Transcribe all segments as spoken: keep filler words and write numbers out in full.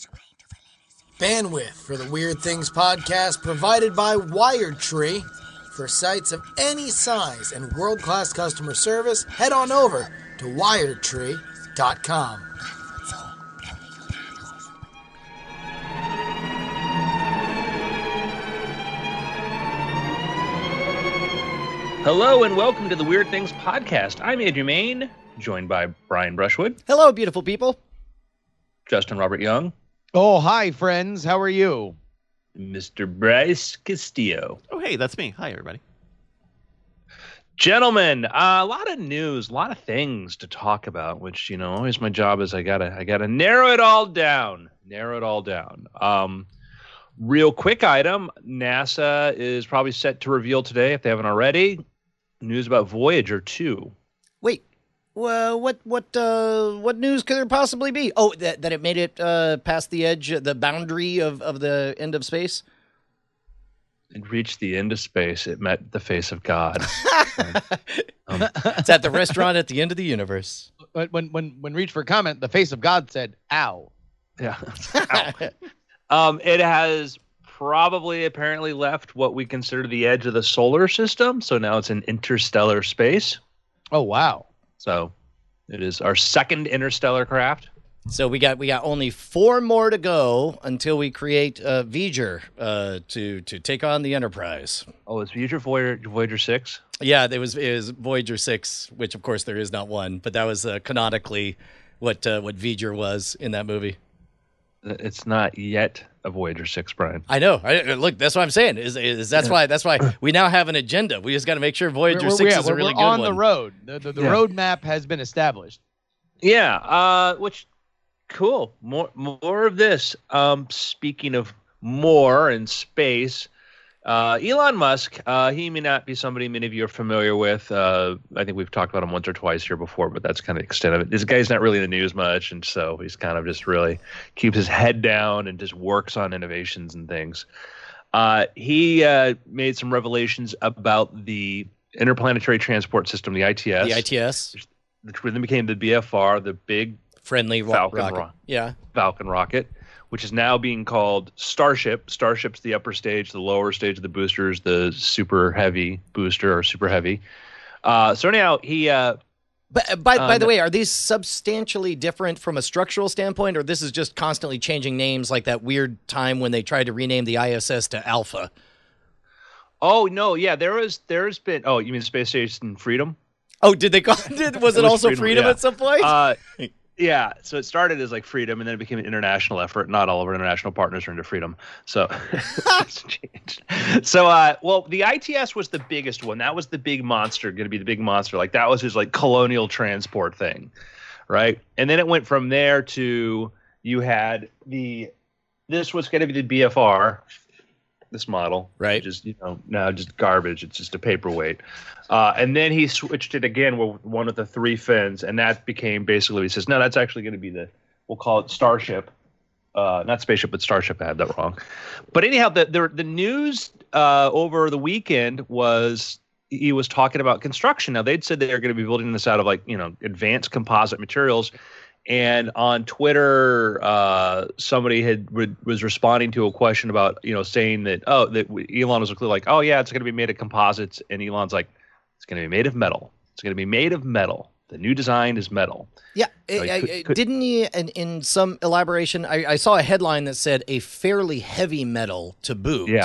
Bandwidth for the Weird Things podcast provided by WiredTree. For sites of any size and world-class customer service, head on over to wired tree dot com. Hello and welcome to the Weird Things podcast. I'm Andrew Main, joined by Brian Brushwood. Hello, beautiful people. Justin Robert Young. Oh, hi, friends. How are you? Mister Bryce Castillo. Oh, hey, that's me. Hi, everybody. Gentlemen, uh, a lot of news, a lot of things to talk about, which, you know, always my job is I gotta, I gotta narrow it all down. Narrow it all down. Um, real quick item, NASA is probably set to reveal today, if they haven't already, news about Voyager two. Wait, well, what what uh, what news could there possibly be? Oh, that that it made it uh, past the edge, the boundary of, of the end of space? It reached the end of space. It met the face of God. um, it's at the restaurant at the end of the universe. But when when when reached for comment, the face of God said, "Ow." Yeah. Ow. um, it has probably apparently left what we consider the edge of the solar system. So now it's in interstellar space. Oh, wow. So it is our second interstellar craft. So we got we got only four more to go until we create uh, Voyager uh, to to take on the Enterprise. Oh, it's Voyager Voyager, Voyager six? Yeah, it was it was Voyager six, which of course there is not one, but that was uh, canonically what uh, what Voyager was in that movie. It's not yet a Voyager six, Brian. I know. I, look, that's what I'm saying. Is, is that's why that's why we now have an agenda. We just got to make sure Voyager we're, six yeah, is a really we're good on one. the road. The the, the yeah. road map has been established. Yeah. Uh, which cool. More more of this. Um, speaking of more in space. Uh, Elon Musk, uh, he may not be somebody many of you are familiar with. Uh, I think we've talked about him once or twice here before, but that's kind of the extent of it. This guy's not really in the news much, and so he's kind of just really keeps his head down and just works on innovations and things. Uh, he uh, made some revelations about the Interplanetary Transport System, the I T S. The I T S. Which then became the B F R, the big friendly Falcon rocket. Ro- yeah. Falcon rocket, which is now being called Starship. Starship's the upper stage, the lower stage of the boosters, the super heavy booster or super heavy. Uh, so anyhow, he... Uh, but by, uh, by the way, are these substantially different from a structural standpoint, or this is just constantly changing names like that weird time when they tried to rename the I S S to Alpha? Oh, no, yeah, there was, there's been... Oh, you mean Space Station Freedom? Oh, did they call did, Was it, it was also Freedom, freedom yeah. at some point? Uh, Yeah, so it started as like Freedom, and then it became an international effort. Not all of our international partners are into Freedom, so it's changed. So, uh, well, the I T S was the biggest one. That was the big monster, going to be the big monster. Like that was his like colonial transport thing, right? And then it went from there to you had the this was going to be the B F R, this model, right? Just you know now just garbage. It's just a paperweight. Uh, and then he switched it again with one of the three fins, and that became basically, he says, no, that's actually going to be the, we'll call it Starship. Uh, not Spaceship, but Starship. I had that wrong. But anyhow, the the, the news uh, over the weekend was he was talking about construction. Now, they'd said they were going to be building this out of like, you know, advanced composite materials. And on Twitter, uh, somebody had re- was responding to a question about, you know, saying that, oh, that Elon was like, oh, yeah, it's going to be made of composites. And Elon's like, it's going to be made of metal. It's going to be made of metal. The new design is metal. Yeah. So I, could, I, could, didn't he, in, in some elaboration, I, I saw a headline that said a fairly heavy metal to boot. Yeah.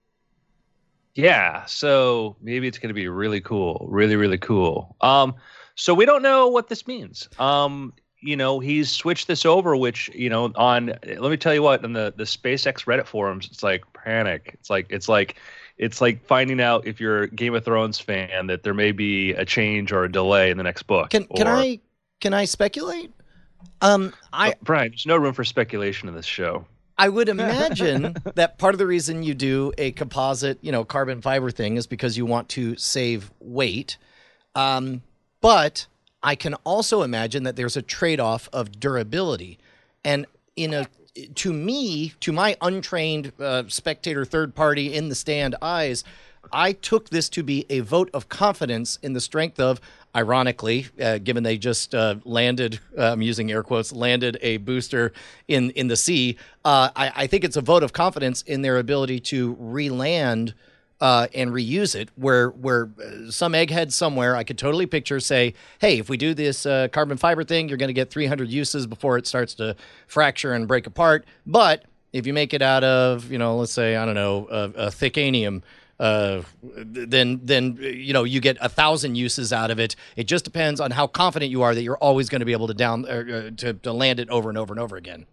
Yeah. So maybe it's going to be really cool. Really, really cool. Um, so we don't know what this means. Um, you know, he's switched this over, which, you know, on, let me tell you what, on the, the SpaceX Reddit forums, it's like panic. It's like, it's like, It's like finding out if you're a Game of Thrones fan that there may be a change or a delay in the next book. Can can or, I can I speculate? Um, I oh, Brian, there's no room for speculation in this show. I would imagine that part of the reason you do a composite, you know, carbon fiber thing is because you want to save weight. Um, but I can also imagine that there's a trade-off of durability, and in a to me, to my untrained uh, spectator third party in the stand eyes, I took this to be a vote of confidence in the strength of, ironically, uh, given they just uh, landed, uh, I'm using air quotes, landed a booster in, in the sea, uh, I, I think it's a vote of confidence in their ability to re-land uh, and reuse it, where where some egghead somewhere, I could totally picture, say, hey, if we do this uh, carbon fiber thing, you're going to get three hundred uses before it starts to fracture and break apart. But if you make it out of, you know, let's say, I don't know, a, a thickanium, uh, then, then, you know, you get a thousand uses out of it. It just depends on how confident you are that you're always going to be able to down uh, to, to land it over and over and over again.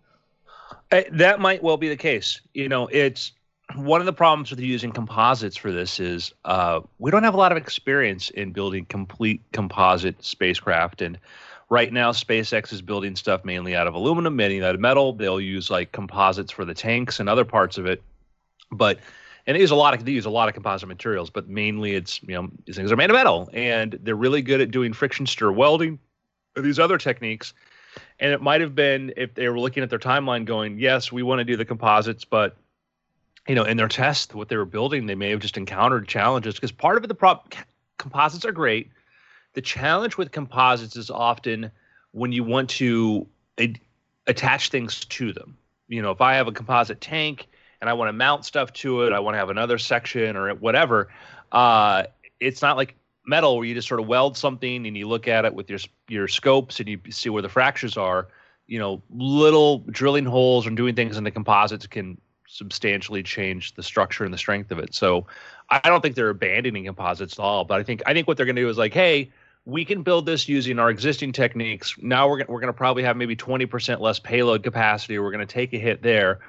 Uh, that might well be the case. You know, it's one of the problems with using composites for this is uh, we don't have a lot of experience in building complete composite spacecraft. And right now, SpaceX is building stuff mainly out of aluminum, mainly out of metal. They'll use like composites for the tanks and other parts of it. But and they use a lot of they use a lot of composite materials, but mainly it's, you know, these things are made of metal, and they're really good at doing friction stir welding or these other techniques. And it might have been, if they were looking at their timeline going, yes, we want to do the composites, but you know, in their test, what they were building, they may have just encountered challenges, because part of it, the prop composites are great. The challenge with composites is often when you want to ad- attach things to them. You know, if I have a composite tank and I want to mount stuff to it, I want to have another section or whatever, uh, it's not like metal where you just sort of weld something and you look at it with your your scopes and you see where the fractures are. You know, little drilling holes and doing things in the composites can substantially change the structure and the strength of it. So I don't think they're abandoning composites at all, but I think I think what they're going to do is like, hey, we can build this using our existing techniques. Now we're gonna, we're going to probably have maybe twenty percent less payload capacity. We're going to take a hit there,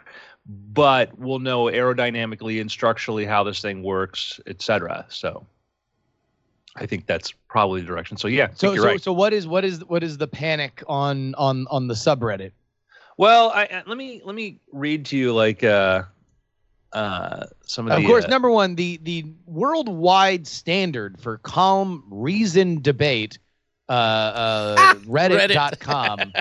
but we'll know aerodynamically and structurally how this thing works, et cetera. So I think that's probably the direction. So yeah, I think So you're so right. so what is what is what is the panic on on on the subreddit? Well, I, I- let me let me read to you like uh, uh, some of the. Of course, uh, number one, the the worldwide standard for calm, reasoned debate, uh, uh, Reddit dot com.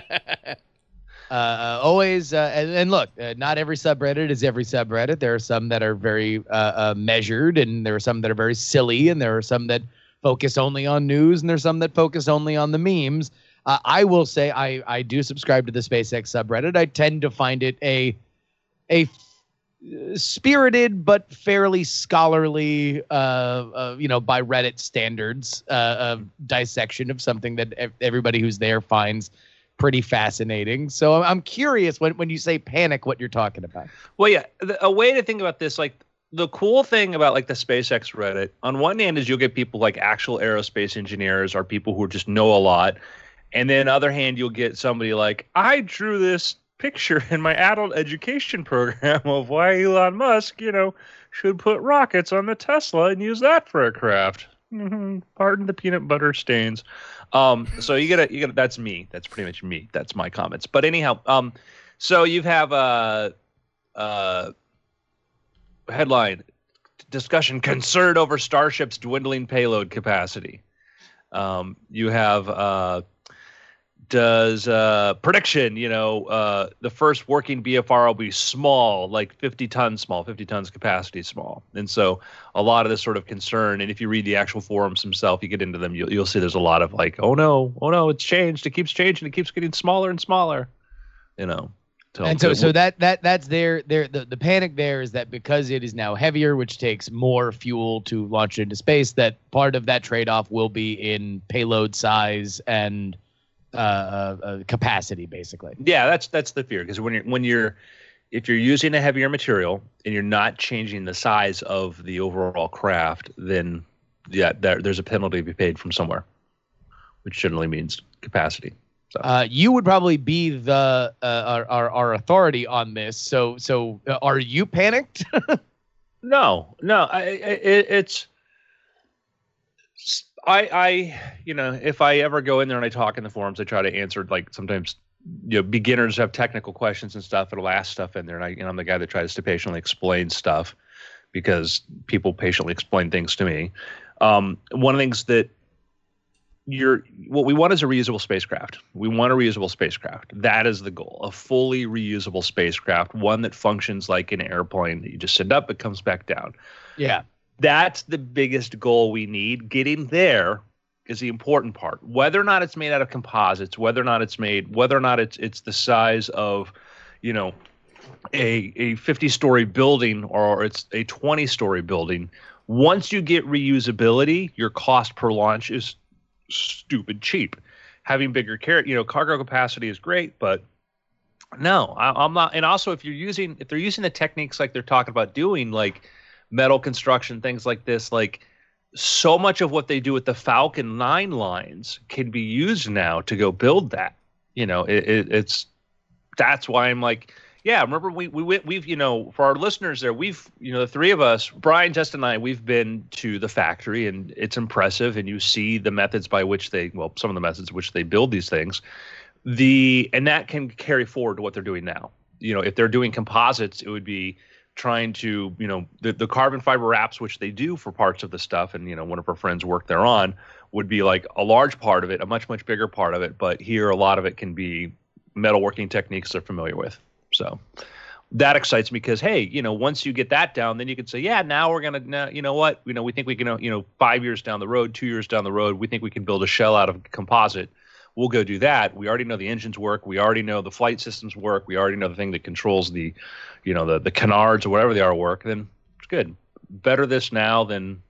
uh, uh, always, uh, and, and look, uh, not every subreddit is every subreddit. There are some that are very uh, uh, measured, and there are some that are very silly, and there are some that focus only on news, and there's some that focus only on the memes. Uh, I will say I, I do subscribe to the SpaceX subreddit. I tend to find it a a f- spirited but fairly scholarly, uh, uh, you know, by Reddit standards, uh, uh, dissection of something that ev- everybody who's there finds pretty fascinating. So I'm curious when when you say panic, what you're talking about. Well, yeah, the, a way to think about this, like the cool thing about like the SpaceX Reddit, on one hand is you'll get people like actual aerospace engineers or people who just know a lot. And then other hand, you'll get somebody like, I drew this picture in my adult education program of why Elon Musk, you know, should put rockets on the Tesla and use that for a craft. Mm-hmm. Pardon the peanut butter stains. Um, so you get a, you get a, that's me. That's pretty much me. That's my comments. But anyhow, um, so you have a, a headline discussion: concern over Starship's dwindling payload capacity. Um, you have uh. Does uh, prediction, you know, uh, the first working B F R will be small, like fifty tons small, fifty tons capacity small. And so a lot of this sort of concern, and if you read the actual forums themselves, you get into them, you'll, you'll see there's a lot of like, oh no, oh no, it's changed. It keeps changing. It keeps getting smaller and smaller, you know. So, And so, so that that that's their their the, the panic there is that because it is now heavier, which takes more fuel to launch into space, that part of that trade-off will be in payload size and uh, uh, uh capacity, basically. Yeah, that's that's the fear, because when you're when you're if you're using a heavier material and you're not changing the size of the overall craft, then yeah, there, there's a penalty to be paid from somewhere, which generally means capacity. So. Uh, you would probably be the uh, our, our our authority on this. So so uh, are you panicked? No, no, I, I it, it's I I you know, if I ever go in there and I talk in the forums, I try to answer, like, sometimes, you know, beginners have technical questions and stuff. It'll ask stuff in there, and I and I'm the guy that tries to patiently explain stuff because people patiently explain things to me. Um, one of the things that you're what we want is a reusable spacecraft. We want a reusable spacecraft. That is the goal. A fully reusable spacecraft, one that functions like an airplane that you just send up, it comes back down. Yeah. That's the biggest goal we need. Getting there is the important part. Whether or not it's made out of composites, whether or not it's made, whether or not it's it's the size of, you know, a a fifty-story building or it's a twenty-story building. Once you get reusability, your cost per launch is stupid cheap. Having bigger car, you know, cargo capacity is great, but no, I, I'm not. And also, if you're using, if they're using the techniques like they're talking about doing, like metal construction, things like this, like so much of what they do with the Falcon nine lines can be used now to go build that. You know, it, it, it's that's why I'm like, yeah. Remember, we we we've you know, for our listeners there, we've you know the three of us, Brian, Justin, and I, we've been to the factory, and it's impressive, and you see the methods by which they, well, some of the methods which they build these things. The and that can carry forward to what they're doing now. You know, if they're doing composites, it would be trying to, you know, the, the carbon fiber wraps, which they do for parts of the stuff, and, you know, one of our friends worked there on, would be like a large part of it, a much, much bigger part of it. But here, a lot of it can be metalworking techniques they're familiar with. So that excites me because, hey, you know, once you get that down, then you can say, yeah, now we're going to, you know what, you know, we think we can, you know, five years down the road, two years down the road, we think we can build a shell out of composite. We'll go do that. We already know the engines work. We already know the flight systems work. We already know the thing that controls the, you know, the, the canards or whatever they are work. Then it's good. Better this now than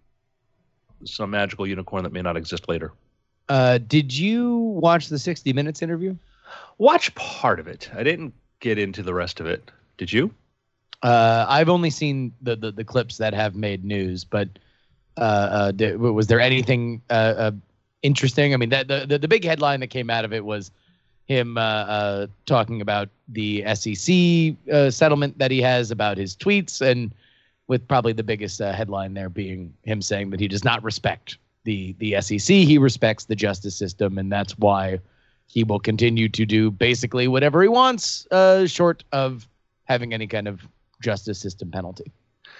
some magical unicorn that may not exist later. Uh, did you watch the sixty minutes interview? Watch part of it. I didn't get into the rest of it. Did you? Uh, I've only seen the, the, the clips that have made news, but uh, uh, did, was there anything uh, uh, interesting? I mean, that the, the the big headline that came out of it was him uh, uh, talking about the S E C uh, settlement that he has, about his tweets, and with probably the biggest uh, headline there being him saying that he does not respect the the S E C. He respects the justice system, and that's why he will continue to do basically whatever he wants, uh, short of having any kind of justice system penalty.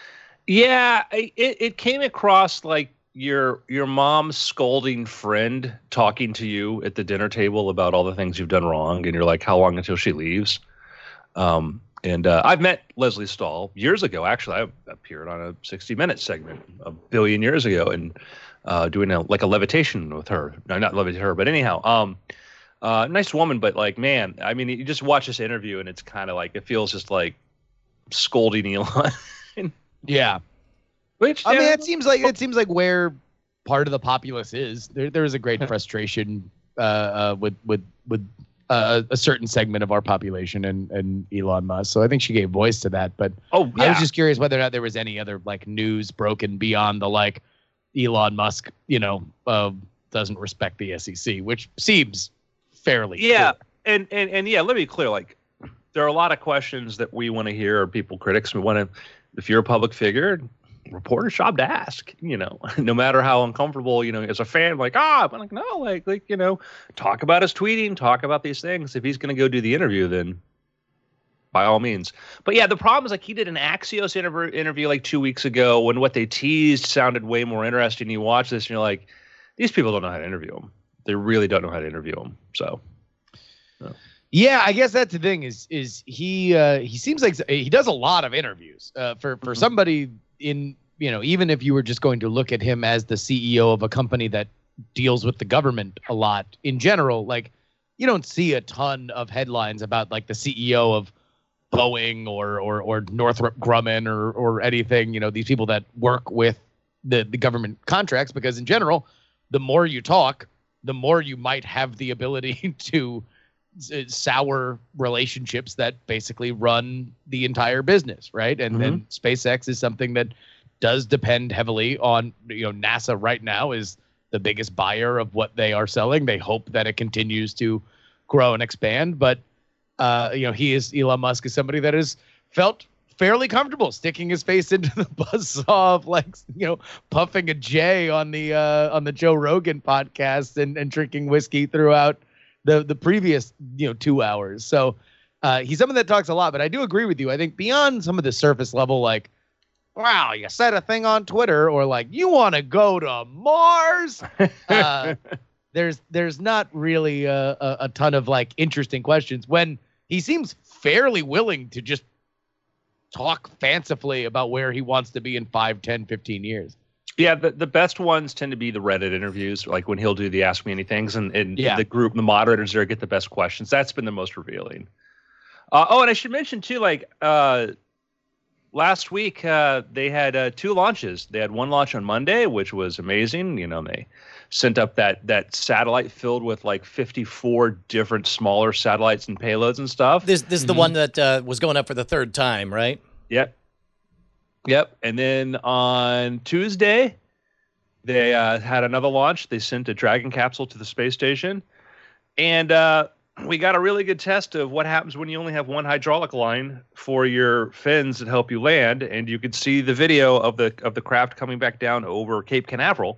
Yeah, it, it came across like your your mom's scolding friend talking to you at the dinner table about all the things you've done wrong, and you're like, how long until she leaves? Um, and uh, I've met Leslie Stahl years ago. Actually, I appeared on a sixty minute segment a billion years ago, and uh, doing a, like a levitation with her. No, not levitate her, but anyhow, um, uh, nice woman. But like, man, I mean, you just watch this interview, and it's kind of like it feels just like scolding Elon. Yeah. Which I mean, yeah. it seems like it seems like where part of the populace is. There, there is a great frustration uh, uh, with with with uh, a certain segment of our population and, and Elon Musk. So I think she gave voice to that. But oh, yeah. I was just curious whether or not there was any other like news broken beyond the like Elon Musk, you know, uh, doesn't respect the S E C, which seems fairly yeah. clear. And and and yeah, let me be clear. Like, there are a lot of questions that we want to hear, or people, critics, we want to. If you're a public figure, reporter's job to ask, you know, no matter how uncomfortable, you know, as a fan, like, ah, I'm like, no, like, like, you know, talk about his tweeting, talk about these things. If he's going to go do the interview, then by all means. But yeah, the problem is like he did an Axios interview, interview like two weeks ago when what they teased sounded way more interesting. You watch this and you're like, these people don't know how to interview him. They really don't know how to interview him. So. so. Yeah, I guess that's the thing is is he uh, he seems like he does a lot of interviews uh, for for mm-hmm. somebody in, you know, even if you were just going to look at him as the C E O of a company that deals with the government a lot in general, like you don't see a ton of headlines about like the C E O of Boeing or or or Northrop Grumman or or anything, you know, these people that work with the the government contracts, because in general, the more you talk, the more you might have the ability to sour relationships that basically run the entire business, right? And then mm-hmm. SpaceX is something that does depend heavily on, you know, NASA right now is the biggest buyer of what they are selling. They hope that it continues to grow and expand, but uh, you know, he is Elon Musk is somebody that has felt fairly comfortable sticking his face into the buzzsaw of like, you know, puffing a J on the uh, on the Joe Rogan podcast and, and drinking whiskey throughout the the previous, you know, two hours. So uh, he's someone that talks a lot, but I do agree with you. I think beyond some of the surface level, like, wow, you said a thing on Twitter, or like, you want to go to Mars? Uh, there's there's not really a, a, a ton of like interesting questions when he seems fairly willing to just talk fancifully about where he wants to be in five, ten, fifteen years. Yeah, the, the best ones tend to be the Reddit interviews, like when he'll do the Ask Me Anythings, and, and Yeah. the group, the moderators there get the best questions. That's been the most revealing. Uh, oh, and I should mention, too, like uh, last week, uh, they had uh, two launches. They had one launch on Monday, which was amazing. You know, they sent up that that satellite filled with like fifty-four different smaller satellites and payloads and stuff. This this is the one that uh, was going up for the third time, right? Yep. Yep. And then on Tuesday, they uh, had another launch. They sent a Dragon capsule to the space station. And uh, we got a really good test of what happens when you only have one hydraulic line for your fins that help you land. And you could see the video of the of the craft coming back down over Cape Canaveral.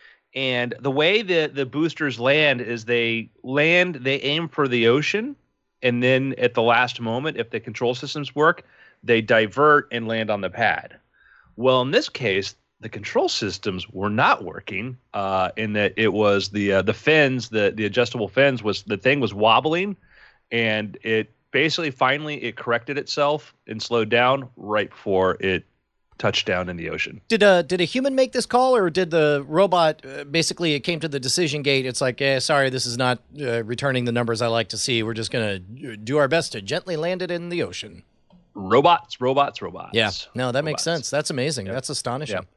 And the way the, the boosters land is they land, they aim for the ocean. And then at the last moment, if the control systems work, they divert and land on the pad. Well, in this case, the control systems were not working. Uh, in that it was the uh, the fins, the the adjustable fins was the thing was wobbling, and it basically finally it corrected itself and slowed down right before it touched down in the ocean. Did a did a human make this call, or did the robot uh, basically it came to the decision gate? It's like, eh, sorry, this is not uh, returning the numbers I like to see. We're just gonna do our best to gently land it in the ocean. Robots, robots, robots. Yeah, no, that robots. makes sense. That's amazing. Yep. That's astonishing. Yep.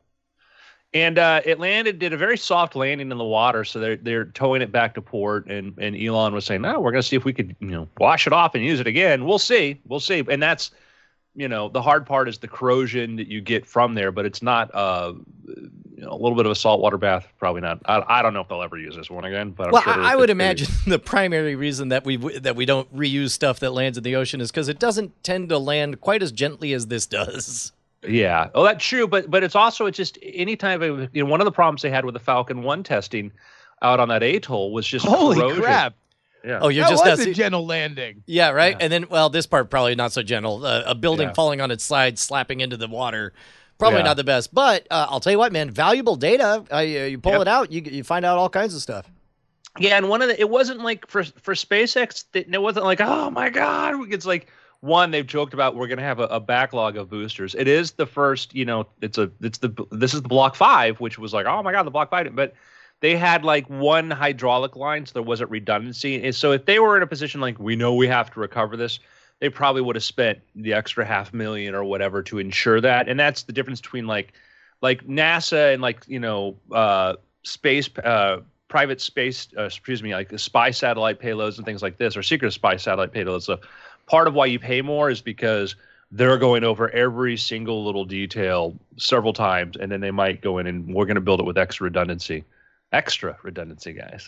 And uh, it landed, did a very soft landing in the water. So they're they're towing it back to port. And, and Elon was saying, no, we're going to see if we could, you know, wash it off and use it again. We'll see. We'll see. And that's, you know, the hard part is the corrosion that you get from there. But it's not, uh, you know, a little bit of a saltwater bath. Probably not. I, I don't know if they'll ever use this one again. But I'm well, sure I, I would it's imagine the primary reason that we that we don't reuse stuff that lands in the ocean is because it doesn't tend to land quite as gently as this does. Yeah. Oh, that's true. But but it's also it's just any time of, you know, one of the problems they had with the Falcon one testing out on that atoll was just Holy corrosion. crap. Yeah. Oh, you're That just was not a see- gentle landing. yeah, right. Yeah. And then, well, this part probably not so gentle. Uh, a building Yeah. falling on its side, slapping into the water, probably Yeah. not the best. But uh, I'll tell you what, man, valuable data. Uh, you you pull Yep. it out, you you find out all kinds of stuff. Yeah, and one of the it wasn't like for for SpaceX, it wasn't like, oh my God, it's like one they've joked about we're going to have a, a backlog of boosters. It is the first, you know, it's a it's the this is the Block Five, which was like, oh my God, the Block Five, but they had like one hydraulic line, so there wasn't redundancy. And so if they were in a position like we know we have to recover this, they probably would have spent the extra half million or whatever to ensure that. And that's the difference between like like NASA and like, you know, uh, space, uh, private space, uh, excuse me, like the spy satellite payloads and things like this, or secret spy satellite payloads. So part of why you pay more is because they're going over every single little detail several times, and then they might go in and we're going to build it with extra redundancy. Extra redundancy, guys.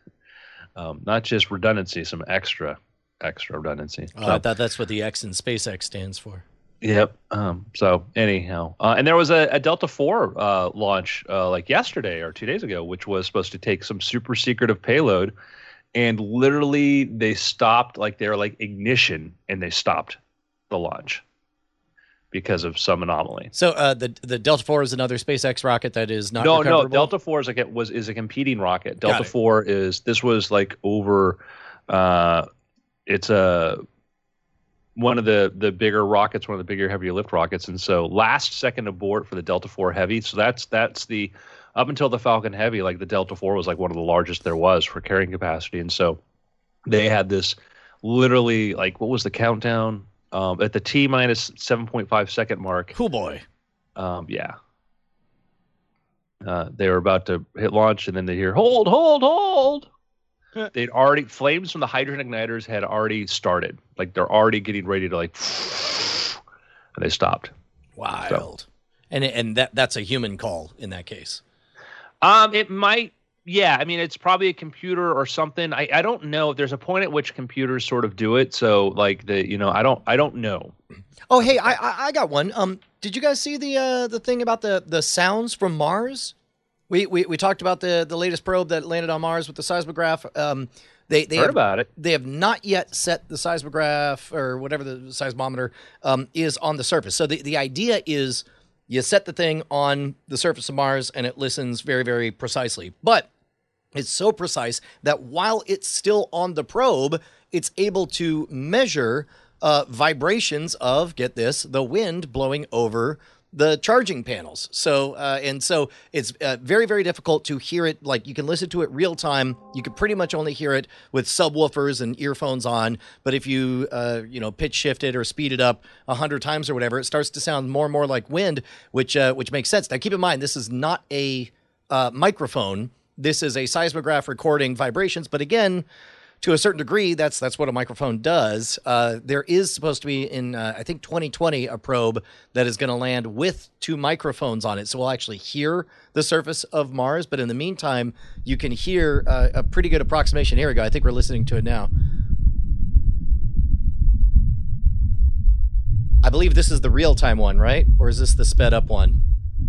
um, not just redundancy, some extra, extra redundancy. Oh, So- I thought that's what the X in SpaceX stands for. Yep. Um, so anyhow, uh, and there was a, a Delta four uh, launch uh, like yesterday or two days ago, which was supposed to take some super secretive payload, and literally they stopped, like they were like ignition, and they stopped the launch because of some anomaly. So uh, the the Delta Four is another SpaceX rocket that is not No, recoverable? no, Delta four is like it was is a competing rocket. Got Delta it. four is this was like over. Uh, it's a one of the the bigger rockets, one of the bigger heavier lift rockets, and so last second abort for the Delta four Heavy. So that's that's the up until the Falcon Heavy, like the Delta four was like one of the largest there was for carrying capacity, and so they had this literally like what was the countdown um, at the T minus seven point five second mark. Cool boy. Um, yeah. Uh, they were about to hit launch, and then they hear, hold, hold, hold. They'd already, flames from the hydrogen igniters had already started. Like, they're already getting ready to, like, and they stopped. Wild. And and that that's a human call in that case. Um, it might, yeah. I mean, it's probably a computer or something. I, I don't know. There's a point at which computers sort of do it. So, like, the, you know, I don't, I don't know. Oh, hey, I I, I got one. Um, did you guys see the uh, the thing about the, the sounds from Mars? We, we we talked about the, the latest probe that landed on Mars with the seismograph. Um, they they Heard have, about it. They have not yet set the seismograph or whatever the seismometer um, is on the surface. So the, the idea is you set the thing on the surface of Mars and it listens very, very precisely. But it's so precise that while it's still on the probe, it's able to measure uh, vibrations of, get this, the wind blowing over the charging panels. So, uh, and so it's uh, very, very difficult to hear it. Like, you can listen to it real time. You can pretty much only hear it with subwoofers and earphones on. But if you, uh, you know, pitch shift it or speed it up a hundred times or whatever, it starts to sound more and more like wind, which, uh, which makes sense. Now, keep in mind, this is not a uh, microphone. This is a seismograph recording vibrations. But again, to a certain degree, that's that's what a microphone does. Uh, there is supposed to be in, uh, I think, twenty twenty, a probe that is going to land with two microphones on it. So we'll actually hear the surface of Mars. But in the meantime, you can hear uh, a pretty good approximation. Here we go. I think we're listening to it now. I believe this is the real-time one, right? Or is this the sped-up one?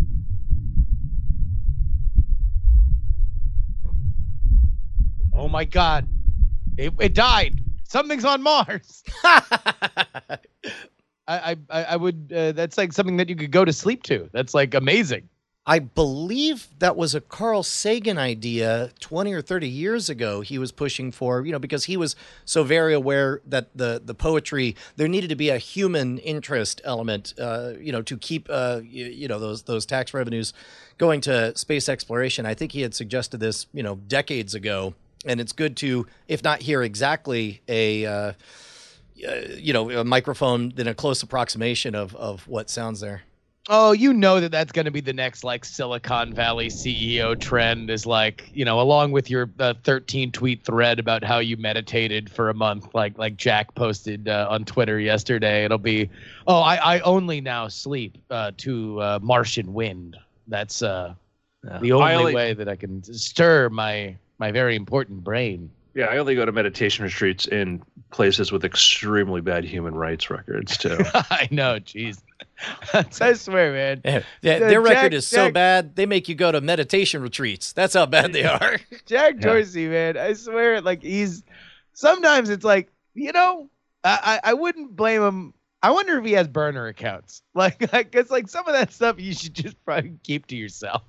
Oh, my God. It, it died. Something's on Mars. I, I, I would. Uh, that's like something that you could go to sleep to. That's like amazing. I believe that was a Carl Sagan idea twenty or thirty years ago. He was pushing for, you know, because he was so very aware that the, the poetry, there needed to be a human interest element, uh, you know, to keep, uh, you, you know, those, those tax revenues going to space exploration. I think he had suggested this, you know, decades ago. And it's good to, if not hear exactly a, uh, uh, you know, a microphone, then a close approximation of, of what sounds there. Oh, you know that that's going to be the next, like, Silicon Valley C E O trend is, like, you know, along with your uh, thirteen tweet thread about how you meditated for a month, like like Jack posted uh, on Twitter yesterday. It'll be, oh, I, I only now sleep uh, to uh, Martian wind. That's uh, yeah. the only, only way that I can stir my... my very important brain. Yeah, I only go to meditation retreats in places with extremely bad human rights records, too. I know, jeez. I swear, man. Yeah, yeah, their Jack, record is Jack, so bad, they make you go to meditation retreats. That's how bad they are. Jack Dorsey, yeah. man, I swear, like, he's... Sometimes it's like, you know, I, I, I wouldn't blame him. I wonder if he has burner accounts. Like, because, like, some of that stuff you should just probably keep to yourself.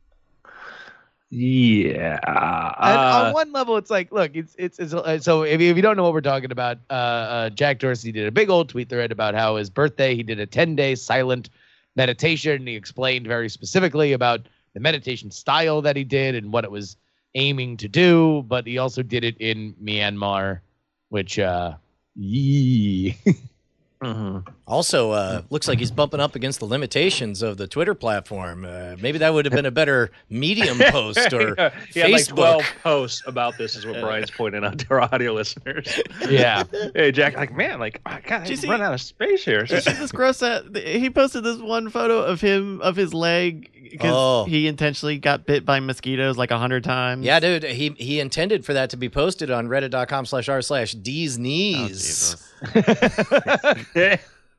Yeah. Uh, and on one level, it's like, look, it's it's, it's uh, so if you, if you don't know what we're talking about, uh, uh, Jack Dorsey did a big old tweet thread about how his birthday, he did a ten day silent meditation. And he explained very specifically about the meditation style that he did and what it was aiming to do. But he also did it in Myanmar, which, uh, yee. Mm-hmm. Also, uh, looks like he's bumping up against the limitations of the Twitter platform. Uh, maybe that would have been a better Medium post or yeah, Facebook. Yeah, like twelve posts about this is what Brian's pointing out to our audio listeners. Yeah. Hey, Jack, like, man, like, I got to run out of space here. Did you see this gross at, he posted this one photo of him, of his leg, because oh. he intentionally got bit by mosquitoes like a hundred times. Yeah, dude, he he intended for that to be posted on reddit.com slash r slash D's knees. Oh,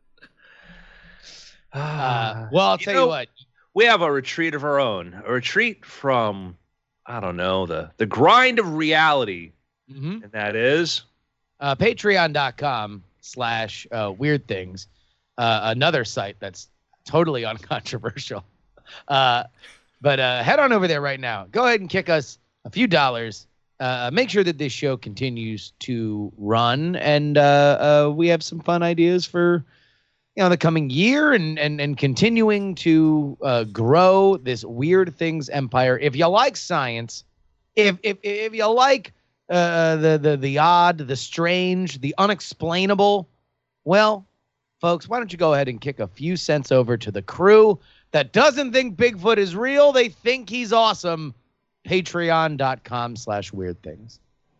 uh, well, I'll you tell know, you what. We have a retreat of our own. A retreat from, I don't know, the, the grind of reality. Mm-hmm. And that is? Uh, Patreon.com slash uh, weird things. Uh, another site that's totally uncontroversial. Uh, but uh, head on over there right now. Go ahead and kick us a few dollars. Uh, make sure that this show continues to run, and uh, uh, we have some fun ideas for, you know, the coming year, and and and continuing to uh, grow this Weird Things empire. If you like science, if if if you like uh, the the the odd, the strange, the unexplainable, well, folks, why don't you go ahead and kick a few cents over to the crew that doesn't think Bigfoot is real? They think he's awesome. Patreon.com slash weird things.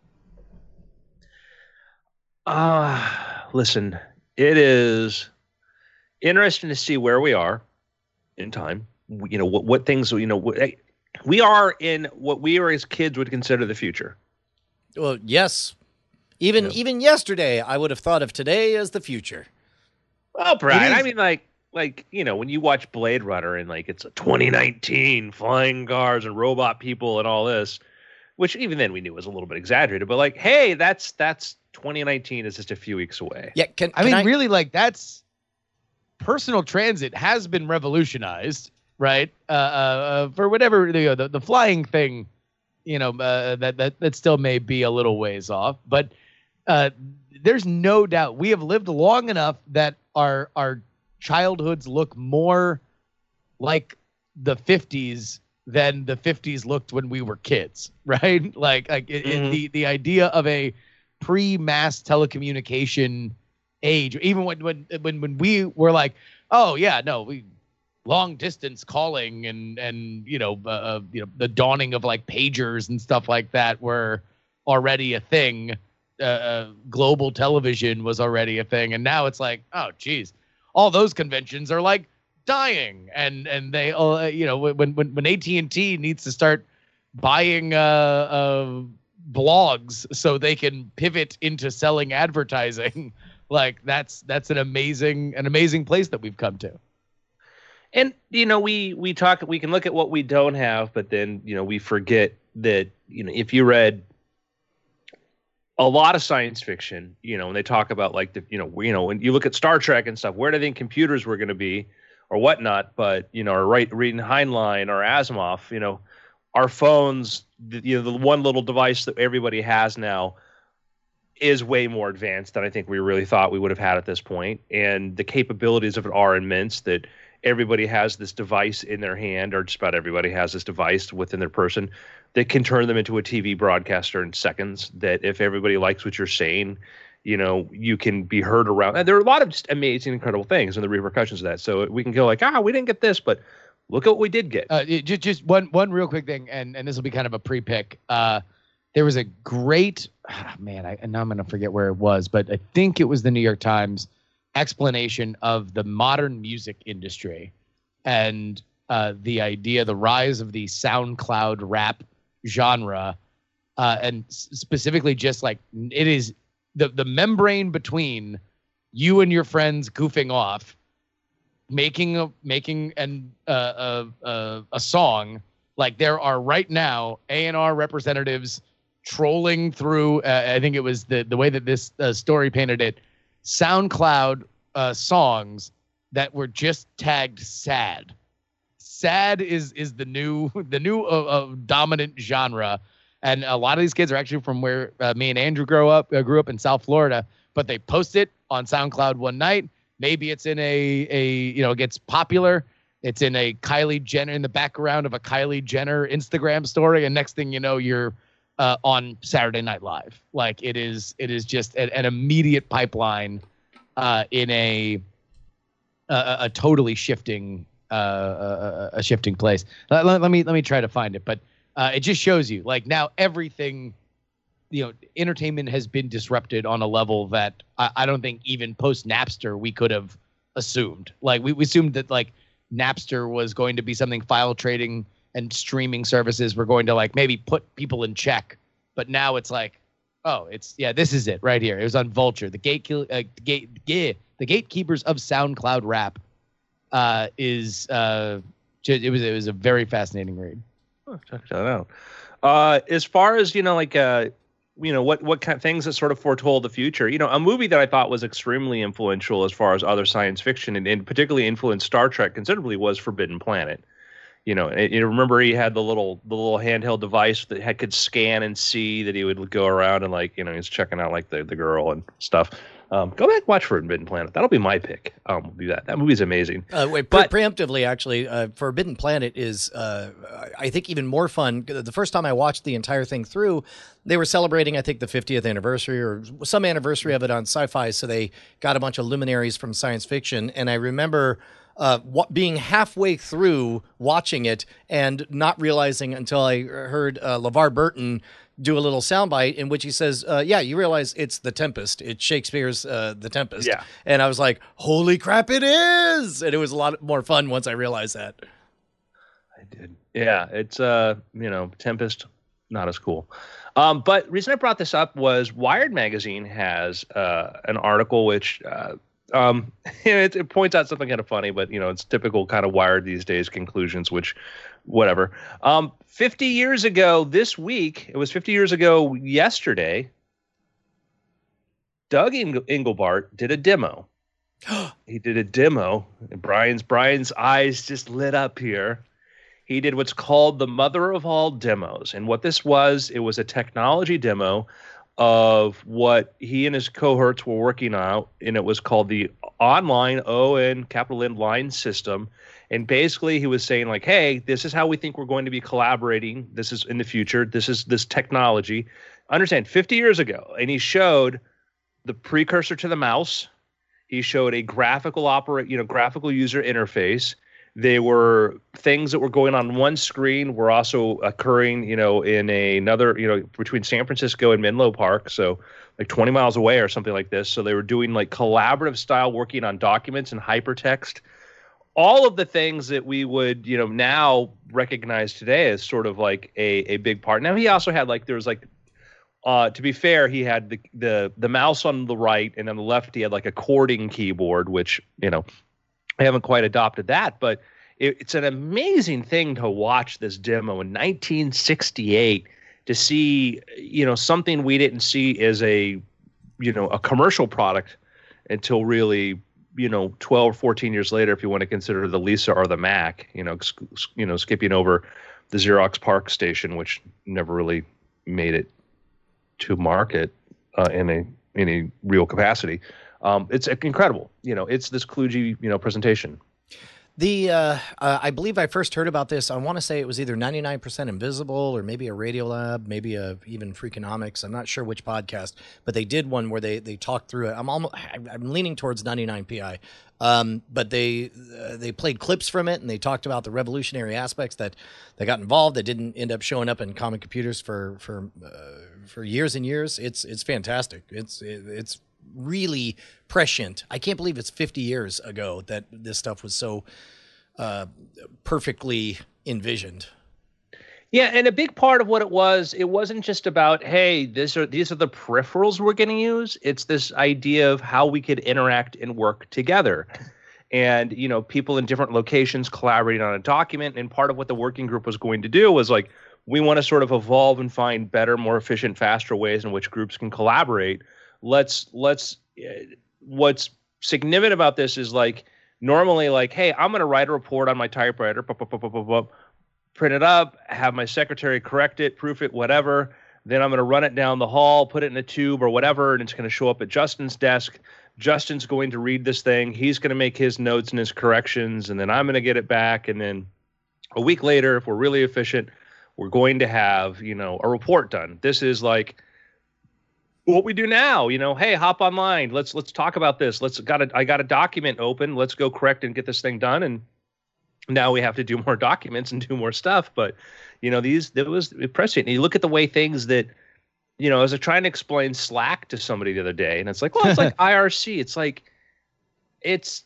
Uh, listen, it is interesting to see where we are in time. You know, what, what things, you know, what, we are in what we are as kids would consider the future. Well, yes. Even, yeah. even yesterday, I would have thought of today as the future. Well, Brian, I mean, like, Like, you know, when you watch Blade Runner and, like, it's a twenty nineteen flying cars and robot people and all this, which even then we knew was a little bit exaggerated, but, like, hey, that's that's twenty nineteen is just a few weeks away. Yeah, can, I can mean, I... really, like, that's personal transit has been revolutionized, right? Uh, uh, for whatever, you know, the, the flying thing, you know, uh, that, that, that still may be a little ways off, but uh, there's no doubt we have lived long enough that our our childhoods look more like the fifties than the fifties looked when we were kids, right? Like, like it, Mm-hmm. it, the the idea of a pre-mass telecommunication age, even when when when when we were like, oh yeah, no, we long distance calling and and you know uh, you know the dawning of like pagers and stuff like that were already a thing. Uh, uh, global television was already a thing, and now it's like, oh geez, all those conventions are like dying, and and they uh, you know when when when A T and T needs to start buying uh, uh blogs so they can pivot into selling advertising, like that's that's an amazing an amazing place that we've come to. And you know, we we talk, we can look at what we don't have, but then you know we forget that you know if you read a lot of science fiction, you know, when they talk about like the you know you know when you look at Star Trek and stuff, where do they think computers were going to be or whatnot? But you know, or right reading Heinlein or Asimov, you know, our phones, the, you know, the one little device that everybody has now is way more advanced than I think we really thought we would have had at this point, and the capabilities of it are immense. That everybody has this device in their hand, or just about everybody has this device within their person that can turn them into a T V broadcaster in seconds. That if everybody likes what you're saying, you know, you can be heard around. And there are a lot of just amazing, incredible things and the repercussions of that. So we can go like, ah, we didn't get this, but look at what we did get. Uh, it, just just one one real quick thing, and and this will be kind of a pre-pick. Uh, there was a great oh, man, I and now I'm gonna forget where it was, but I think it was the New York Times explanation of the modern music industry and uh, the idea, the rise of the SoundCloud rap genre, uh, and s- specifically just like it is the the membrane between you and your friends goofing off, making a making and uh, a, a a song. Like there are right now A and R representatives trolling through. Uh, I think it was the the way that this uh, story painted it. SoundCloud uh, songs that were just tagged sad. Sad is is the new the new uh, uh, dominant genre, and a lot of these kids are actually from where uh, me and Andrew grow up uh, grew up in South Florida. But they post it on SoundCloud one night. Maybe it's in a a you know it gets popular. It's in a Kylie Jenner in the background of a Kylie Jenner Instagram story, and next thing you know, you're uh, on Saturday Night Live. Like it is it is just an, an immediate pipeline uh, in a, a a totally shifting. Uh, a, a shifting place. Let, let, let me let me try to find it, but uh, it just shows you like now everything, you know, entertainment has been disrupted on a level that I, I don't think even post Napster we could have assumed. Like we, we assumed that like Napster was going to be something file trading and streaming services were going to like maybe put people in check, but now it's like, oh, it's yeah, this is it right here. It was on Vulture, the gate uh, gate yeah, the gatekeepers of SoundCloud rap. Uh, is uh, it was it was a very fascinating read. Oh, check that out. Uh, as far as you know, like uh, you know, what what kind of things that sort of foretold the future. You know, a movie that I thought was extremely influential as far as other science fiction and, and particularly influenced Star Trek considerably was Forbidden Planet. You know, and, you remember he had the little the little handheld device that had, could scan and see that he would go around and like you know he's checking out like the, the girl and stuff. Um, go back and watch Forbidden Planet. That'll be my pick. Um, will be that. That movie's amazing. Uh, wait, pre- But- preemptively, actually, uh, Forbidden Planet is, uh, I think, even more fun. The first time I watched the entire thing through, they were celebrating, I think, the fiftieth anniversary or some anniversary of it on Sci-Fi, so they got a bunch of luminaries from science fiction. And I remember uh, wa- being halfway through watching it and not realizing until I heard uh, LeVar Burton do a little soundbite in which he says, uh, yeah, you realize it's The Tempest. It's Shakespeare's uh, The Tempest. Yeah. And I was like, holy crap, it is. And it was a lot more fun once I realized that. I did. Yeah, it's, uh, you know, Tempest, not as cool. Um, but reason I brought this up was Wired Magazine has uh, an article which uh, um, it, it points out something kind of funny, but, you know, it's typical kind of Wired these days conclusions, which whatever. Um, fifty years ago this week, it was fifty years ago yesterday, Doug Eng- Engelbart did a demo. He did a demo. And Brian's Brian's eyes just lit up here. He did what's called the mother of all demos. And what this was, it was a technology demo of what he and his cohorts were working on, and it was called the Online O N capital N line system. And basically he was saying like, hey, this is how we think we're going to be collaborating. This is in the future. This is this technology. Understand, fifty years ago. And he showed the precursor to the mouse. He showed a graphical operate, you know, graphical user interface. They were things that were going on one screen were also occurring, you know, in a, another, you know, between San Francisco and Menlo Park. So like twenty miles away or something like this. So they were doing like collaborative style working on documents and hypertext. All of the things that we would, you know, now recognize today as sort of like a, a big part. Now he also had like, there was like, Uh, to be fair, he had the, the the mouse on the right, and on the left he had like a chording keyboard, which, you know, I haven't quite adopted that. But it, it's an amazing thing to watch this demo in nineteen sixty-eight to see, you know, something we didn't see as a, you know, a commercial product until really, you know, twelve, fourteen years later, if you want to consider the Lisa or the Mac, you know, sk- you know, skipping over the Xerox PARC station, which never really made it to market uh, in a in a real capacity. Um, it's incredible. You know, it's this kludgy, you know, presentation. The uh, uh, I believe I first heard about this. I want to say it was either ninety-nine percent Invisible or maybe a Radiolab, maybe a even Freakonomics. I'm not sure which podcast, but they did one where they they talked through it. I'm almost I'm leaning towards ninety-nine P I, um, but they uh, they played clips from it and they talked about the revolutionary aspects that that got involved that didn't end up showing up in common computers for for uh, for years and years. It's it's fantastic. It's it's really prescient. I can't believe it's fifty years ago that this stuff was so uh, perfectly envisioned. Yeah, and a big part of what it was, it wasn't just about, hey, this are these are the peripherals we're going to use. It's this idea of how we could interact and work together. And, you know, people in different locations collaborating on a document. And part of what the working group was going to do was like, we want to sort of evolve and find better, more efficient, faster ways in which groups can collaborate. Let's let's uh, what's significant about this is like normally like, hey, I'm going to write a report on my typewriter, bup, bup, bup, bup, bup, bup, print it up, have my secretary correct it, proof it, whatever. Then I'm going to run it down the hall, put it in a tube or whatever, and it's going to show up at Justin's desk. Justin's going to read this thing. He's going to make his notes and his corrections, and then I'm going to get it back. And then a week later, if we're really efficient, we're going to have, you know, a report done. This is like what we do now, you know, hey, hop online. Let's let's talk about this. Let's got a I got a document open. Let's go correct and get this thing done. And now we have to do more documents and do more stuff. But, you know, these it was prescient. And you look at the way things that, you know, as I was trying to explain Slack to somebody the other day, and it's like, well, it's like I R C. It's like it's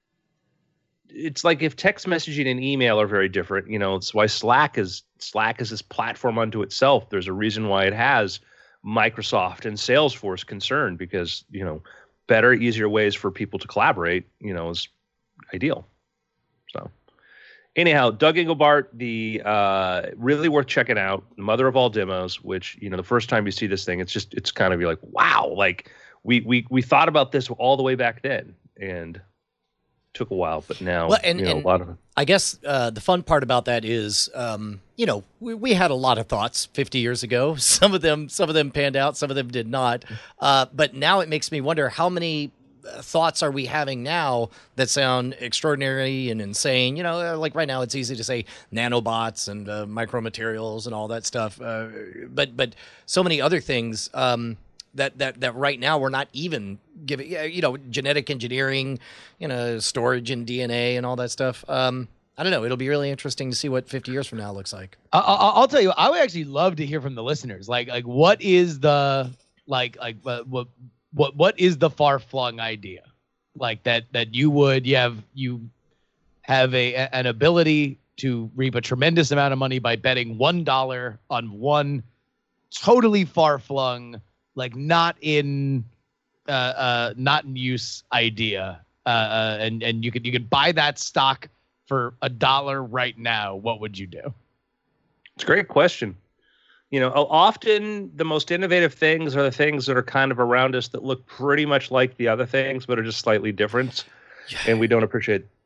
it's like if text messaging and email are very different, you know, it's why Slack is Slack is this platform unto itself. There's a reason why it has Microsoft and Salesforce concerned, because, you know, better, easier ways for people to collaborate, you know, is ideal. So anyhow, Doug Engelbart, the uh, really worth checking out, the mother of all demos, which, you know, the first time you see this thing, it's just, it's kind of, you're like, wow, like we, we, we thought about this all the way back then, and took a while, but now, well, and, you know, and a lot of I guess uh, the fun part about that is, um, you know, we, we had a lot of thoughts fifty years ago. Some of them, some of them panned out, some of them did not. Uh, but now it makes me wonder how many thoughts are we having now that sound extraordinary and insane? You know, like right now it's easy to say nanobots and uh, micromaterials and all that stuff. Uh, but but so many other things. Um, That, that that right now we're not even giving, you know, genetic engineering, you know, storage and D N A and all that stuff. Um, I don't know. It'll be really interesting to see what fifty years from now looks like. I, I, I'll tell you, I would actually love to hear from the listeners. Like, like what is the like like uh, what what what is the far flung idea? Like that that you would you have you have a an ability to reap a tremendous amount of money by betting one dollar on one totally far flung, like not in uh, uh, not in use idea, uh, uh, and and you could you could buy that stock for a dollar right now. What would you do? It's a great question. You know, often the most innovative things are the things that are kind of around us that look pretty much like the other things, but are just slightly different, and we don't appreciate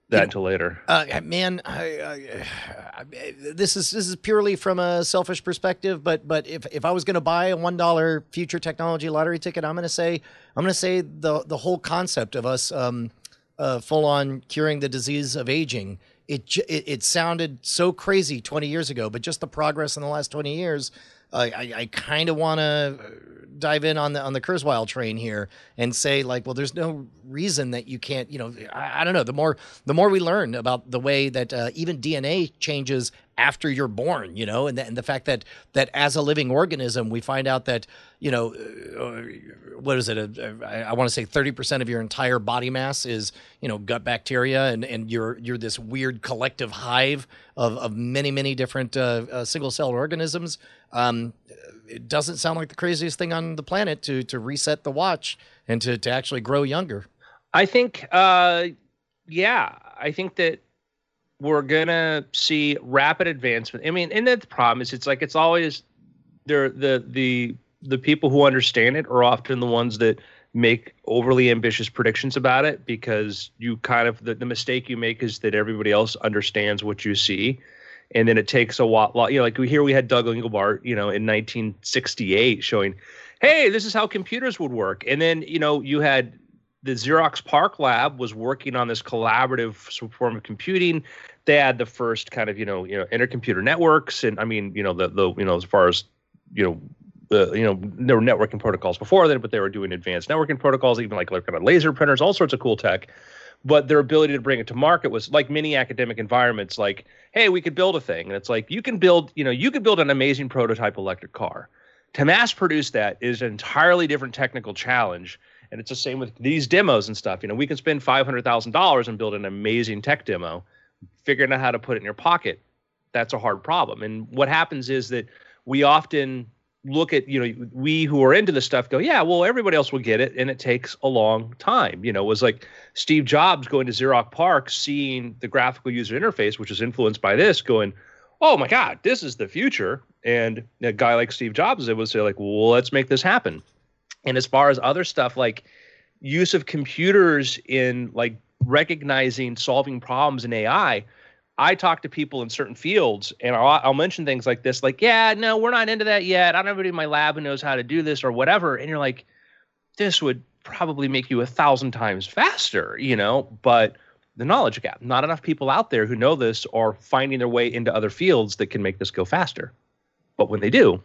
that know, until later. Uh, man, I, I, I, this is this is purely from a selfish perspective. But but if, if I was going to buy a one dollar future technology lottery ticket, I'm going to say I'm going to say the the whole concept of us um, uh, full on curing the disease of aging. It, it it sounded so crazy twenty years ago, but just the progress in the last twenty years, uh, I I kind of want to dive in on the on the Kurzweil train here and say like, well, there's no reason that you can't, you know, I, I don't know. The more the more we learn about the way that uh, even D N A changes after you're born, you know, and the, and the fact that that as a living organism, we find out that, you know, uh, what is it? Uh, I, I want to say thirty percent of your entire body mass is, you know, gut bacteria, and, and you're you're this weird collective hive of, of many, many different uh, uh, single-celled organisms. Um, it doesn't sound like the craziest thing on the planet to to reset the watch and to, to actually grow younger. I think, uh, yeah, I think that we're gonna see rapid advancement. I mean, and the problem is, it's like it's always there. The the the people who understand it are often the ones that make overly ambitious predictions about it, because you kind of the, the mistake you make is that everybody else understands what you see, and then it takes a while. You know, like we here we had Doug Engelbart, you know, in nineteen sixty-eight showing, hey, this is how computers would work, and then you know you had the Xerox PARC lab was working on this collaborative form of computing. They had the first kind of, you know, you know, intercomputer networks. And I mean, you know, the, the, you know, as far as, you know, the, you know, there were networking protocols before then, but they were doing advanced networking protocols, even like, like kind of laser printers, all sorts of cool tech. But their ability to bring it to market was like many academic environments, like, hey, we could build a thing. And it's like, you can build, you know, you could build an amazing prototype electric car. To mass produce that is an entirely different technical challenge. And it's the same with these demos and stuff. You know, we can spend five hundred thousand dollars and build an amazing tech demo. Figuring out how to put it in your pocket, that's a hard problem. And what happens is that we often look at, you know, we who are into this stuff go, yeah, well, everybody else will get it. And it takes a long time. You know, it was like Steve Jobs going to Xerox PARC, seeing the graphical user interface, which is influenced by this, going, oh my God, this is the future. And a guy like Steve Jobs, it was say like, well, let's make this happen. And as far as other stuff like use of computers in like recognizing, solving problems in A I, I talk to people in certain fields and I'll, I'll mention things like this, like, yeah, no, we're not into that yet. I don't have anybody in my lab who knows how to do this or whatever. And you're like, this would probably make you a thousand times faster, you know, but the knowledge gap, not enough people out there who know this are finding their way into other fields that can make this go faster. But when they do,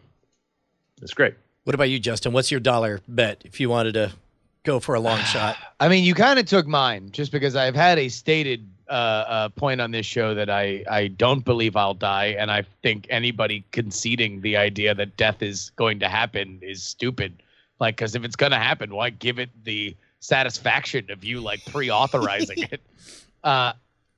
it's great. What about you, Justin? What's your dollar bet if you wanted to go for a long shot? I mean, you kind of took mine just because I've had a stated uh, uh, point on this show that I, I don't believe I'll die. And I think anybody conceding the idea that death is going to happen is stupid. Like, because if it's going to happen, why give it the satisfaction of you like pre-authorizing it? Uh,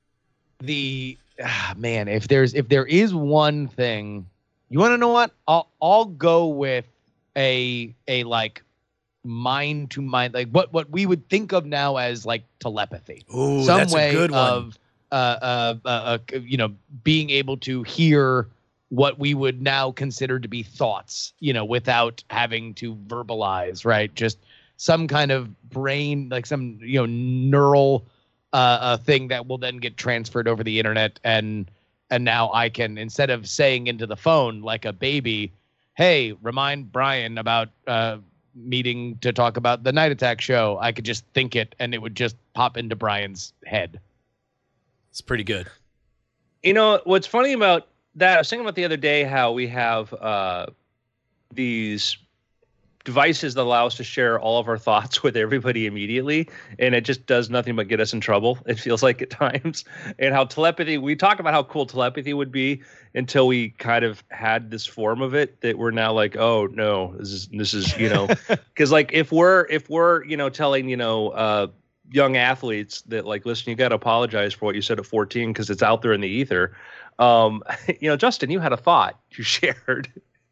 the ah, man, if there's if there is one thing, you want to know what? I'll I'll go with a a like mind to mind, like what what we would think of now as like telepathy. Ooh, some that's way a good one. of uh, uh, uh, uh, you know, being able to hear what we would now consider to be thoughts, you know, without having to verbalize, right? Just some kind of brain, like some, you know, neural uh, uh, thing that will then get transferred over the internet. And, and now I can, instead of saying into the phone like a baby, hey, remind Brian about uh, meeting to talk about the Night Attack show, I could just think it and it would just pop into Brian's head. It's pretty good. You know, what's funny about that, I was thinking about the other day how we have uh, these devices that allow us to share all of our thoughts with everybody immediately, and it just does nothing but get us in trouble, it feels like at times. And how telepathy, we talk about how cool telepathy would be until we kind of had this form of it that we're now like, oh no, this is, this is, you know, because like if we're, if we're, you know, telling, you know, uh, young athletes that like, listen, you got to apologize for what you said at fourteen because it's out there in the ether. Um, you know, Justin, you had a thought you shared.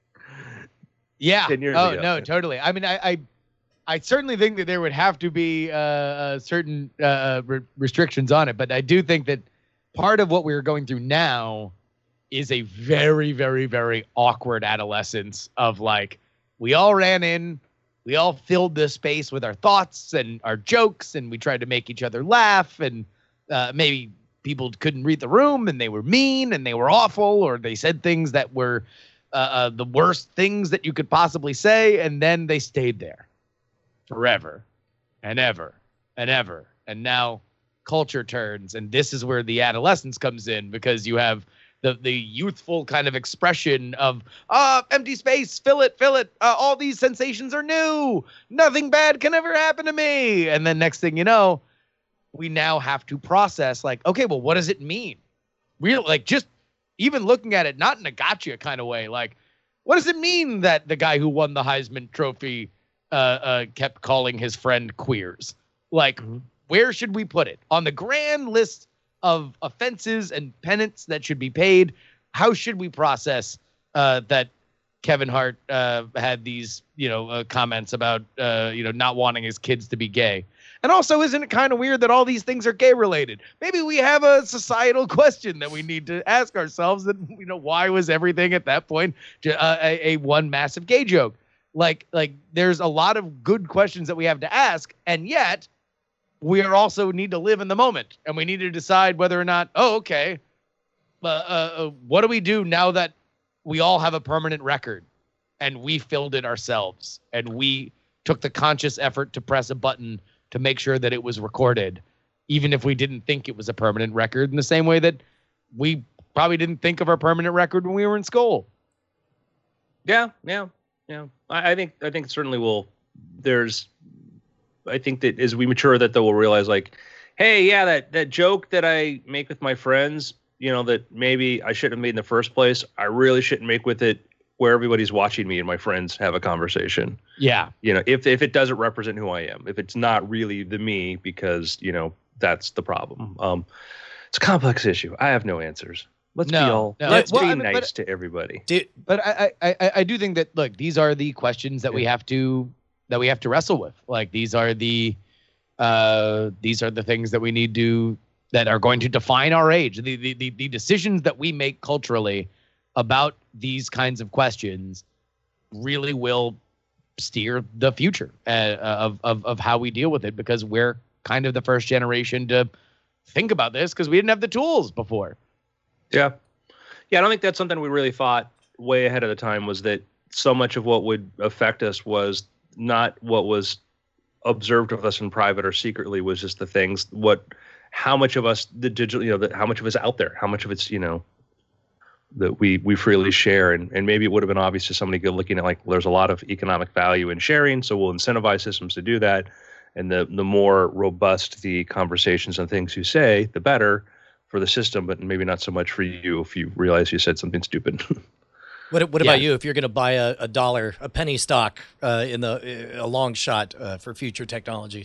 Yeah. ten years oh ago. no, totally. I mean, I, I, I certainly think that there would have to be uh, uh, certain uh, re- restrictions on it, but I do think that part of what we're going through now is a very, very, very awkward adolescence of like, we all ran in, we all filled this space with our thoughts and our jokes, and we tried to make each other laugh and uh, maybe people couldn't read the room and they were mean and they were awful, or they said things that were uh, uh, the worst things that you could possibly say. And then they stayed there forever and ever and ever. And now culture turns. And this is where the adolescence comes in, because you have the, the youthful kind of expression of, ah, oh, empty space, fill it, fill it. Uh, all these sensations are new. Nothing bad can ever happen to me. And then next thing you know, we now have to process like, okay, well, what does it mean? Real, like, just even looking at it, not in a gotcha kind of way. Like, what does it mean that the guy who won the Heisman Trophy uh, uh, kept calling his friend queers? Like, mm-hmm. where should we put it? On the grand list of offenses and penance that should be paid, how should we process uh, that Kevin Hart uh, had these, you know, uh, comments about, uh, you know, not wanting his kids to be gay? And also, isn't it kind of weird that all these things are gay related? Maybe we have a societal question that we need to ask ourselves, that, you know, why was everything at that point uh, a, a one massive gay joke? Like, like there's a lot of good questions that we have to ask, and yet we are also need to live in the moment, and we need to decide whether or not, oh, okay, uh, uh, what do we do now that we all have a permanent record and we filled it ourselves and we took the conscious effort to press a button to make sure that it was recorded, even if we didn't think it was a permanent record, in the same way that we probably didn't think of our permanent record when we were in school. Yeah, yeah, yeah. I, I think I think certainly will. There's, I think that as we mature, that they will realize, like, hey, yeah, that that joke that I make with my friends, you know, that maybe I shouldn't have made in the first place, I really shouldn't make with it where everybody's watching me and my friends have a conversation. Yeah. You know, if if it doesn't represent who I am, if it's not really the me, because, you know, that's the problem. Um, it's a complex issue. I have no answers. Let's no, be all, no. let's well, be I mean, nice but, to everybody. Dude, but I, I, I, I do think that, look, these are the questions that we have to, that we have to wrestle with. Like, these are the, uh, these are the things that we need to, that are going to define our age. The, the, the, the decisions that we make culturally about these kinds of questions really will steer the future uh, of, of, of how we deal with it, because we're kind of the first generation to think about this because we didn't have the tools before. Yeah. Yeah. I don't think that's something we really thought way ahead of the time, was that so much of what would affect us was not what was observed of us in private or secretly, was just the things, what, how much of us, the digital, you know, the, how much of it's out there, how much of it's, you know, that we we freely share. And, and maybe it would have been obvious to somebody good looking at, like, well, there's a lot of economic value in sharing, so we'll incentivize systems to do that. And the the more robust the conversations and things you say, the better for the system, but maybe not so much for you if you realize you said something stupid. What what Yeah. about you? If you're going to buy a, a dollar, a penny stock uh, in the a long shot uh, for future technology?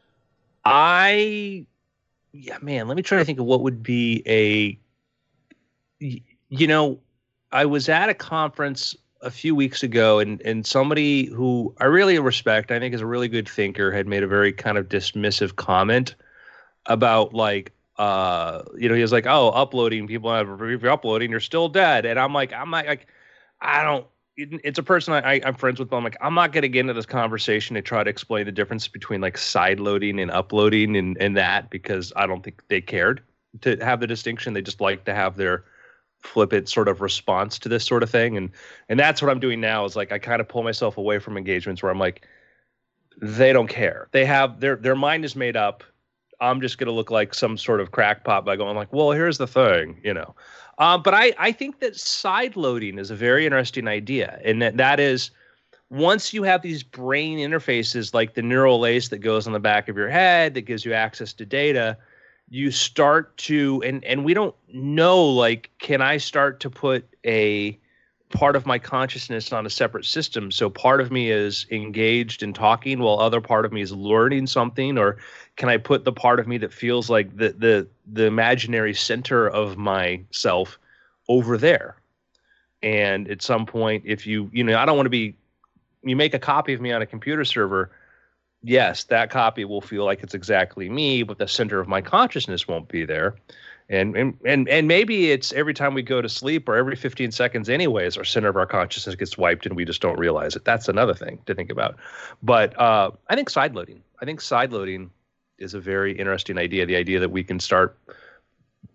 I, yeah, man, let me try to think of what would be a, you know, I was at a conference a few weeks ago, and, and somebody who I really respect, I think is a really good thinker, had made a very kind of dismissive comment about, like, uh, you know, he was like, oh, uploading, people have, if you're uploading, you're still dead. And I'm like, I'm not like, I don't, it, it's a person I, I, I'm friends with, but I'm like, I'm not going to get into this conversation to try to explain the difference between, like, side loading and uploading and, and that, because I don't think they cared to have the distinction. They just like to have their flippant sort of response to this sort of thing. And, and that's what I'm doing now, is, like, I kind of pull myself away from engagements where I'm like, they don't care. They have their, their mind is made up. I'm just going to look like some sort of crackpot by going, like, well, here's the thing, you know. Um, but I, I think that side loading is a very interesting idea. And that, that is, once you have these brain interfaces like the neural lace that goes on the back of your head that gives you access to data, you start to, and, and we don't know, like, can I start to put a part of my consciousness on a separate system? So part of me is engaged in talking while other part of me is learning something, or can I put the part of me that feels like the the the imaginary center of myself over there? And at some point, if you, you know, I don't want to be, you make a copy of me on a computer server, yes, that copy will feel like it's exactly me, but the center of my consciousness won't be there. And and and and maybe it's every time we go to sleep or every fifteen seconds anyways, our center of our consciousness gets wiped and we just don't realize it. That's another thing to think about. But uh, I think sideloading. I think sideloading is a very interesting idea. The idea that we can start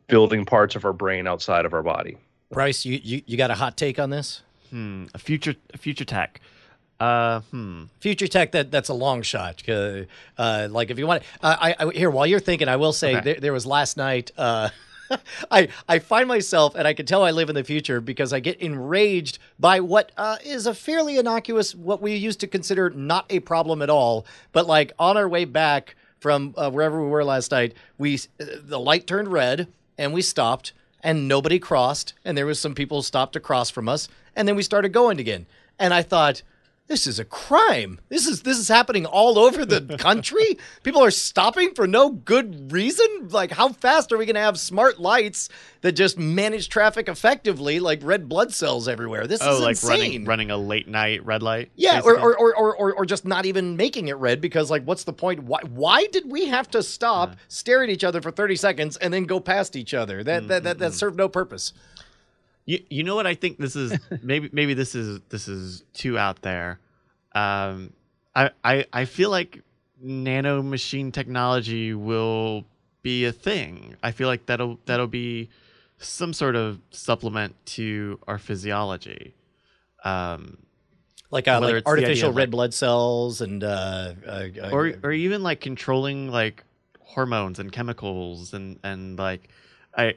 building parts of our brain outside of our body. Bryce, you, you, you got a hot take on this? Hmm. A future a future tech. Uh, hmm. Future tech, that that's a long shot. Uh, uh, like if you want, uh, I, I here while you're thinking, I will say Okay. there, there was last night. Uh, I I find myself, and I can tell I live in the future because I get enraged by what uh, is a fairly innocuous, what we used to consider not a problem at all, but like on our way back from uh, wherever we were last night, we uh, the light turned red and we stopped and nobody crossed, and there was some people stopped across from us, and then we started going again, and I thought, this is a crime. This is this is happening all over the country. People are stopping for no good reason. Like, how fast are we going to have smart lights that just manage traffic effectively, like red blood cells everywhere? This Oh, is like insane. running running a late night red light. Yeah, or basically? or, or, or, or or just not even making it red because, like, what's the point? Why why did we have to stop, stare at each other for thirty seconds, and then go past each other? That that that, that served no purpose. You, you know what I think this is maybe maybe this is this is too out there. Um, I, I I feel like nano machine technology will be a thing. I feel like that'll that'll be some sort of supplement to our physiology. Um, Like uh, Whether like it's the idea artificial of, red like- blood cells and uh, uh, uh, or or even like controlling like hormones and chemicals and and like I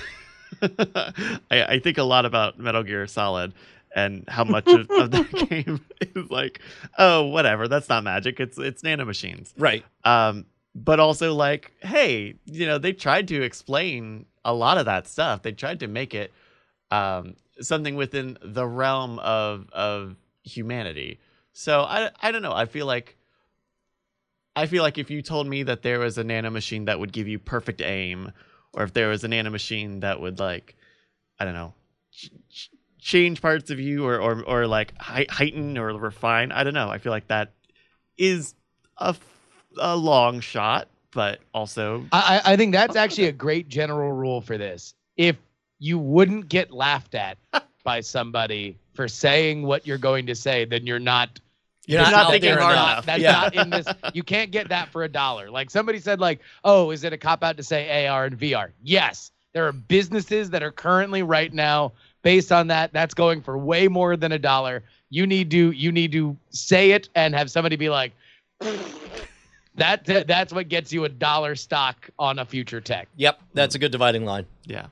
I, I think a lot about Metal Gear Solid and how much of, of that game is like, oh, whatever, that's not magic, it's it's nanomachines. right. Um, but also like, hey, you know, they tried to explain a lot of that stuff. They tried to make it um, something within the realm of of humanity. So I I don't know. I feel like I feel like if you told me that there was a nanomachine that would give you perfect aim, or if there was a nanomachine that would like, I don't know, ch- ch- change parts of you, or or or like hei- heighten or refine. I don't know. I feel like that is a, f- a long shot, but also I, I think that's actually a great general rule for this. If you wouldn't get laughed at by somebody for saying what you're going to say, then you're not. You're You're not, not out thinking there hard enough. enough. That's Yeah. not in this. You can't get that for a dollar. Like somebody said, like, oh, is it a cop out to say A R and V R? Yes, there are businesses that are currently right now based on that. That's going for way more than a dollar. You need to you need to say it and have somebody be like, that that's what gets you a dollar stock on a future tech. Yep, that's a good dividing line. yeah.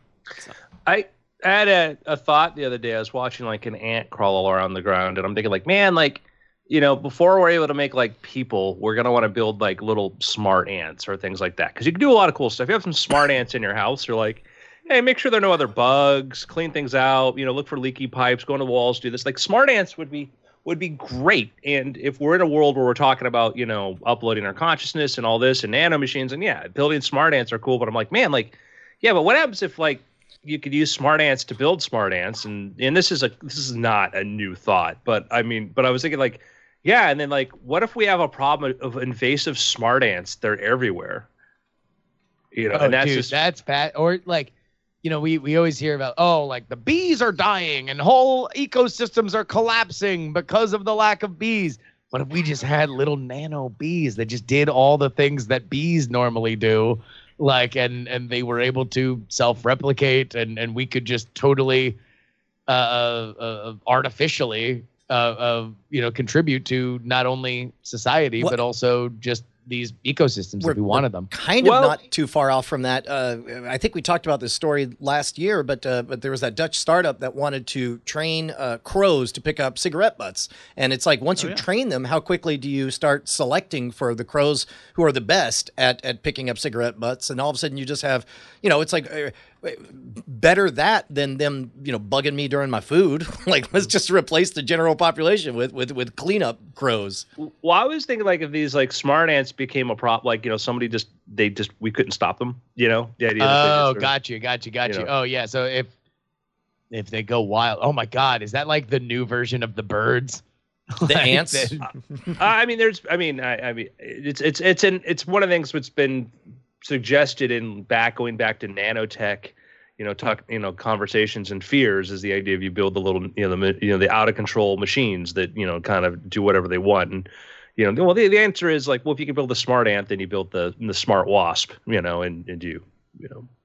I had a, a thought the other day. I was watching like an ant crawl all around the ground, and I'm thinking like, man, like, you know, before we're able to make like people, we're gonna want to build like little smart ants or things like that, because you can do a lot of cool stuff. If you have some smart ants in your house, you're like, hey, make sure there are no other bugs, clean things out, you know, look for leaky pipes, go on the walls, do this. Like smart ants would be would be great. And if we're in a world where we're talking about, you know, uploading our consciousness and all this and nanomachines, and yeah, building smart ants are cool. But I'm like, man, like, yeah, but what happens if like you could use smart ants to build smart ants? And and this is a this is not a new thought, but I mean, but I was thinking like, yeah, and then like, what if we have a problem of invasive smart ants? They're everywhere. You know, Oh, and that's dude, just that's bad. Or like, you know, we we always hear about, oh, like the bees are dying and whole ecosystems are collapsing because of the lack of bees. What if we just had little nano bees that just did all the things that bees normally do, like, and and they were able to self-replicate, and and we could just totally, uh, uh artificially, uh, uh, you know, contribute to not only society What- but also just these ecosystems if we wanted them. Kind of Well- not too far off from that. Uh, I think we talked about this story last year, but uh, but there was that Dutch startup that wanted to train uh, crows to pick up cigarette butts, and it's like once you yeah. train them, how quickly do you start selecting for the crows who are the best at at picking up cigarette butts, and all of a sudden you just have, you know, it's like. Uh, better that than them, you know, bugging me during my food. Like, let's just replace the general population with with with cleanup crows. Well, I was thinking like if these like smart ants became a prop, like, you know, somebody just they just we couldn't stop them. You know, the idea. that they Oh, just, gotcha, gotcha, gotcha. you know. Oh, yeah. So if if they go wild, oh my God, is that like the new version of the birds? The Like, ants. they- I mean, there's. I mean, I, I mean, it's it's it's an it's one of the things that's been suggested in back going back to nanotech. You know, talk. You know, conversations and fears is the idea of you build the little, you know, the you know the out of control machines that, you know, kind of do whatever they want. And you know, well, the, the answer is like, well, if you can build the smart ant, then you build the the smart wasp. You know, and and you you know.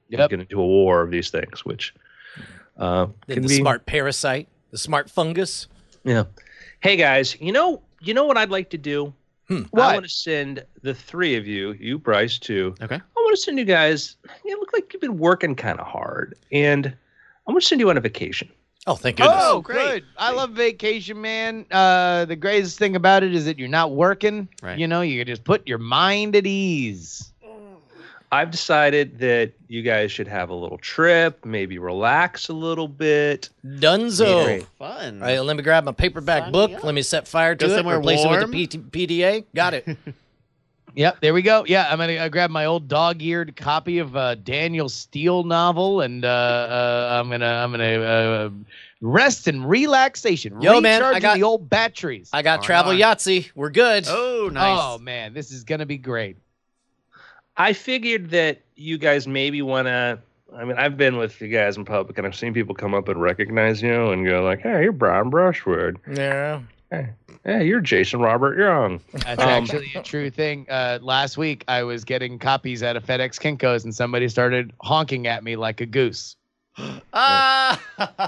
Yep. get into a war of these things, which uh, The, can the be smart parasite, the smart fungus. Yeah. Hey guys, you know, you know what I'd like to do? Hmm. What? I want to send the three of you, you Bryce too. Okay. I want to send you guys. You look like you've been working kind of hard, and I want to send you on a vacation. Oh, thank goodness. Oh, great. good. I love vacation, man. Uh, the greatest thing about it is that you're not working. Right. You know, you can just put your mind at ease. I've decided that you guys should have a little trip, maybe relax a little bit. Dunzo. Great. Fun. All right, let me grab my paperback Sign book. me up. Let me set fire to Go it. somewhere Replace it with warm. the P T- P D A. Got it. Yep, there we go. Yeah, I'm gonna uh, grab my old dog-eared copy of uh, Daniel Steele novel, and uh, uh, I'm gonna I'm gonna uh, rest and relaxation. Yo, man, I Recharging got- the old batteries. I got All travel right. Yahtzee. We're good. Oh, nice. Oh man, this is gonna be great. I figured that you guys maybe want to. I mean, I've been with you guys in public, and I've seen people come up and recognize you and go like, "Hey, you're Brian Brushwood. Yeah. Hey, hey, you're Jason Robert Young." That's Um, actually a true thing. Uh, last week, I was getting copies at a FedEx Kinko's, and somebody started honking at me like a goose. Ah.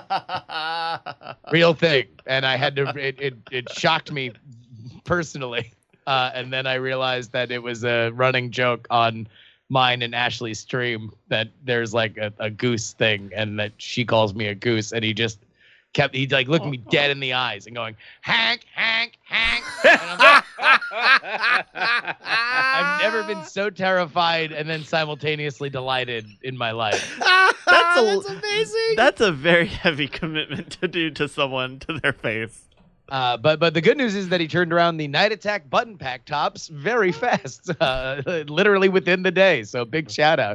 Real thing, and I had to. It it, it shocked me personally, uh, and then I realized that it was a running joke on mine and Ashley's stream that there's like a, a goose thing, and that she calls me a goose, and he just kept he like looking me dead in the eyes and going Hank, Hank, Hank. And I'm like, I've never been so terrified and then simultaneously delighted in my life. That's a- That's amazing. That's a very heavy commitment to do to someone to their face. Uh, but but the good news is that he turned around the Night Attack button pack tops very fast, uh, literally within the day. So big shout out.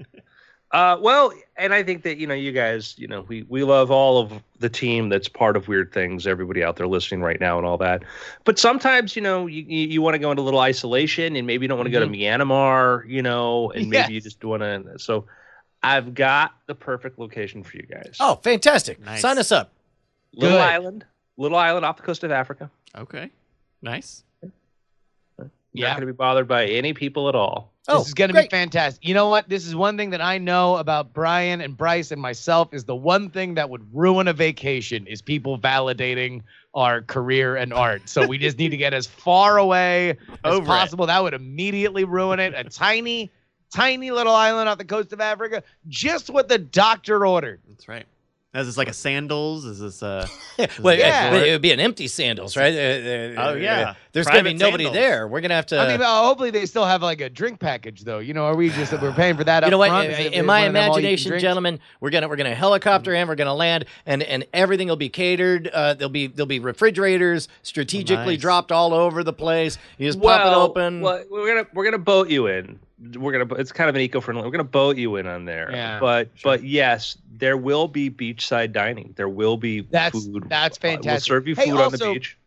Uh, well, and I think that, you know, you guys, you know, we, we love all of the team that's part of Weird Things, everybody out there listening right now and all that. But sometimes, you know, you, you, you want to go into a little isolation and maybe you don't want to go to Myanmar, you know, and maybe you Yes. just want to. So I've got the perfect location for you guys. Oh, fantastic. Nice. Sign us up. Little good. island, little island off the coast of Africa. Okay. Nice. You're Yeah. not going to be bothered by any people at all. Oh, This is going to great. be fantastic. You know what? This is one thing that I know about Brian and Bryce and myself is the one thing that would ruin a vacation is people validating our career and art. So we just need to get as far away as Over it. possible. That would immediately ruin it. A tiny, tiny little island off the coast of Africa. Just what the doctor ordered. That's right. Is this like a sandals? Is this uh Well, Yeah. it, it would be an empty sandals, right? Uh, uh, Oh, yeah. uh, There's going to be Private nobody sandals. there. We're going to have to. I mean, uh, hopefully they still have like a drink package, though. You know, are we just we're paying for that? you up know what? front? In, Is it- in is my one of them all-you-can imagination, drinks? gentlemen, we're gonna we're gonna helicopter in, we're gonna land, and and everything will be catered. Uh, there'll be there'll be refrigerators strategically Nice. dropped all over the place. You just pop it open. Well, we're gonna we're gonna boat you in. We're gonna. It's kind of an eco-friendly. We're gonna boat you in on there. Yeah, but but yes, there will be beachside dining. There will be That's- food. that's Uh, We'll fantastic. serve you Hey, food on the also- beach.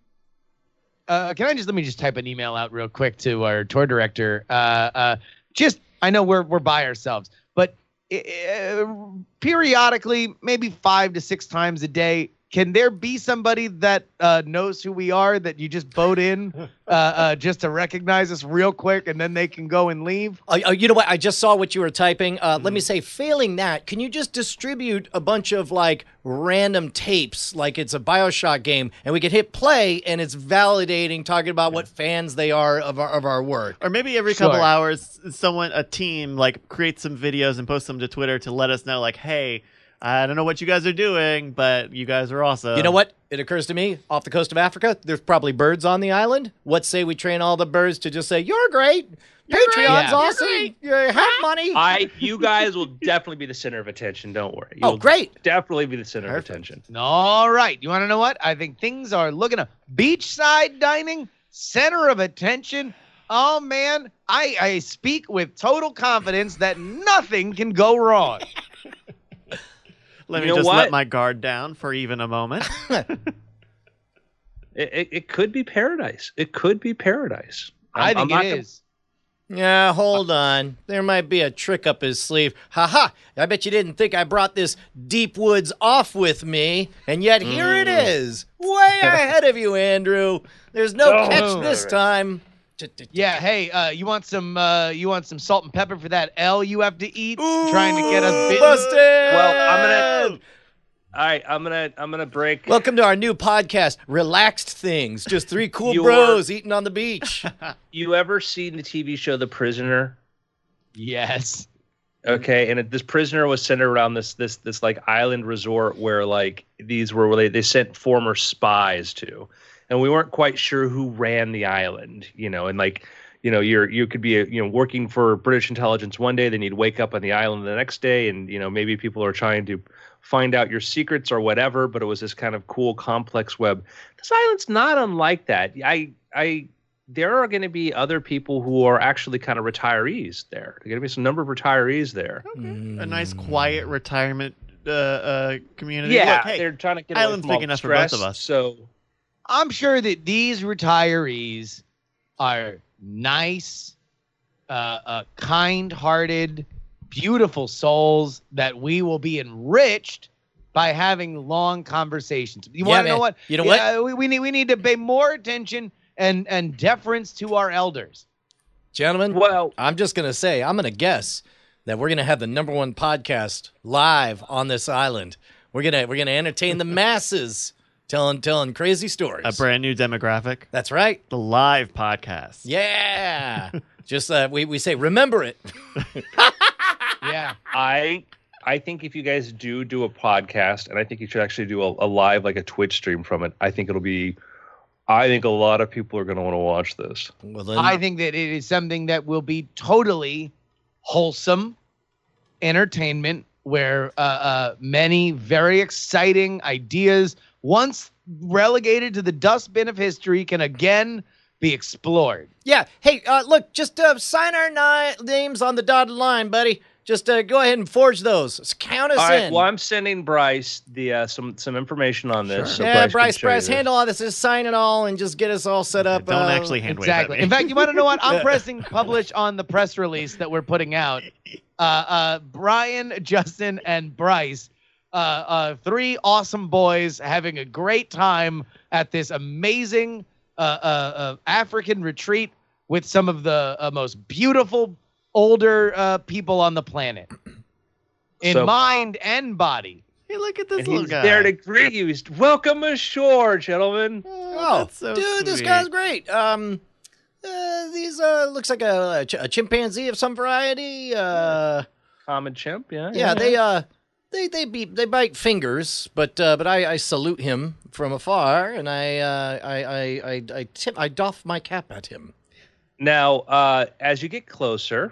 Uh, can I just let me just type an email out real quick to our tour director? Uh, uh, just I know we're we're by ourselves, but uh, periodically, maybe five to six times a day, can there be somebody that uh, knows who we are that you just boat in uh, uh, just to recognize us real quick, and then they can go and leave? Oh, oh, you know what? I just saw what you were typing. Uh, Mm-hmm. Let me say, failing that, can you just distribute a bunch of like random tapes, like it's a Bioshock game, and we could hit play, and it's validating, talking about what fans they are of our of our work. or maybe every couple Sure. hours someone a team like creates some videos and posts them to Twitter to let us know like, hey, I don't know what you guys are doing, but you guys are awesome. You know what? It occurs to me, off the coast of Africa, there's probably birds on the island. What say we train all the birds to just say, "You're great, Patreon's Yeah. awesome, you have money." I, you guys will definitely be the center of attention. Don't worry. Oh, You'll great. Definitely be the center Perfect. of attention. All right. You want to know what? I think things are looking up. Beachside dining, center of attention. Oh, man. I, I speak with total confidence that nothing can go wrong. Let You me know just what? let my guard down for even a moment. It, it, it could be paradise. It could be paradise. I I'm- think I'm it not gonna- is. Yeah, hold on. There might be a trick up his sleeve. Ha ha! I bet you didn't think I brought this deep woods off with me, and yet here it is, way ahead of you, Andrew. There's no Oh. catch this time. Yeah, hey, uh, you want some uh, you want some salt and pepper for that L you have to eat? Ooh, trying to get us bitten? Busted! Well, I'm gonna. All right, I'm gonna I'm gonna break. Welcome to our new podcast, Relaxed Things. Just three cool You're- bros eating on the beach. You ever seen the T V show The Prisoner? Yes. Okay, and it, this prisoner was sent around this this this like island resort where like these were where they, they sent former spies to, and we weren't quite sure who ran the island, you know, and like you know you're you could be a, you know working for British intelligence one day, then you'd wake up on the island the next day, and you know maybe people are trying to find out your secrets or whatever, but it was this kind of cool complex web. This island's not unlike that. I I. There are going to be other people who are actually kind of retirees there. There are going to be some number of retirees there. Okay. Mm. A nice, quiet retirement uh, uh, community. Yeah, Look, hey, they're trying to get island's away from big all enough the for both stress, of us. So I'm sure that these retirees are nice, uh, uh, kind-hearted, beautiful souls that we will be enriched by having long conversations. You Yeah, want to man. know what? You know Yeah, what? We, we need we need to pay more attention and and deference to our elders. Gentlemen, well, I'm just going to say, I'm going to guess that we're going to have the number one podcast live on this island. We're going to we're going to entertain the masses telling telling crazy stories. A brand new demographic. That's right. The live podcast. Yeah. Just uh, we we say remember it. Yeah. I I think if you guys do do a podcast, and I think you should actually do a, a live like a Twitch stream from it, I think it'll be. I think a lot of people are going to want to watch this. Well, then, I think that it is something that will be totally wholesome entertainment where uh, uh, many very exciting ideas, once relegated to the dustbin of history, can again be explored. yeah. Hey, uh, look, just uh, sign our ni- names on the dotted line, buddy. Just uh, go ahead and forge those. Just count us All right. in. Well, I'm sending Bryce the uh, some some information on this. So yeah, Bryce, Bryce, can show you Bryce, this. handle all this. Just sign it all and just get us all set up. Don't uh, actually hand wave at Exactly. me. In fact, you want to know what? I'm pressing publish on the press release that we're putting out. Uh, uh, Brian, Justin, and Bryce, uh, uh, three awesome boys having a great time at this amazing uh, uh, uh, African retreat with some of the uh, most beautiful older uh, people on the planet. In So- mind and body. Hey, look at this And little he's guy. there to greet you. He's welcome ashore, gentlemen. Oh, that's so dude, this sweet. guy's great. Um, uh, these uh looks like a, a, ch- a chimpanzee of some variety. Uh, Common chimp, yeah. yeah, they uh they they beat they bite fingers, but uh, but I, I salute him from afar, and I uh I I I I, tip, I doff my cap at him. Now, uh, as you get closer,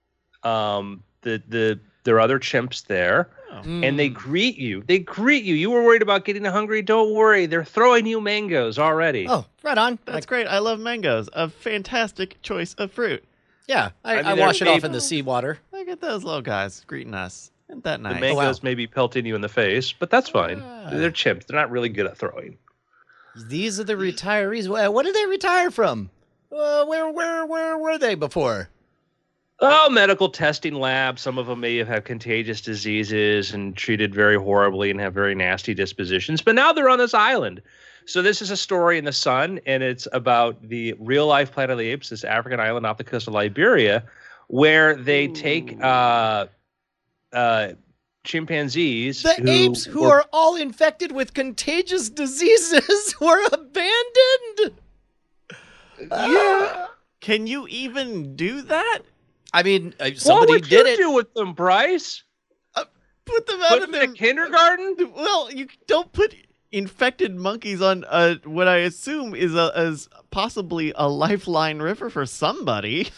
um, the the there are other chimps there, and they greet you. They greet you. You were worried about getting hungry. Don't worry. They're throwing you mangoes already. Oh, right on. That's Like, great. I love mangoes. A fantastic choice of fruit. yeah, I, I I, mean, they're wash it off made- in the seawater. Look at those little guys greeting us. Isn't that The nice? mangoes wow. may be pelting you in the face, but that's fine. Ah. They're chimps. They're not really good at throwing. These are the retirees. Well, what did they retire from? Uh, where where where were they before? Oh, medical testing labs. Some of them may have had contagious diseases and treated very horribly and have very nasty dispositions. But now they're on this island. So this is a story in the Sun, and it's about the real life Planet of the Apes, this African island off the coast of Liberia, where they take uh, uh, chimpanzees. The apes who were- are all infected with contagious diseases were abandoned. Yeah. Can you even do that? I mean, uh, What somebody would did you it. do with them, Bryce? Put them out Put of them in their a kindergarten? Well, you don't put infected monkeys on uh, what I assume is a is possibly a lifeline river for somebody.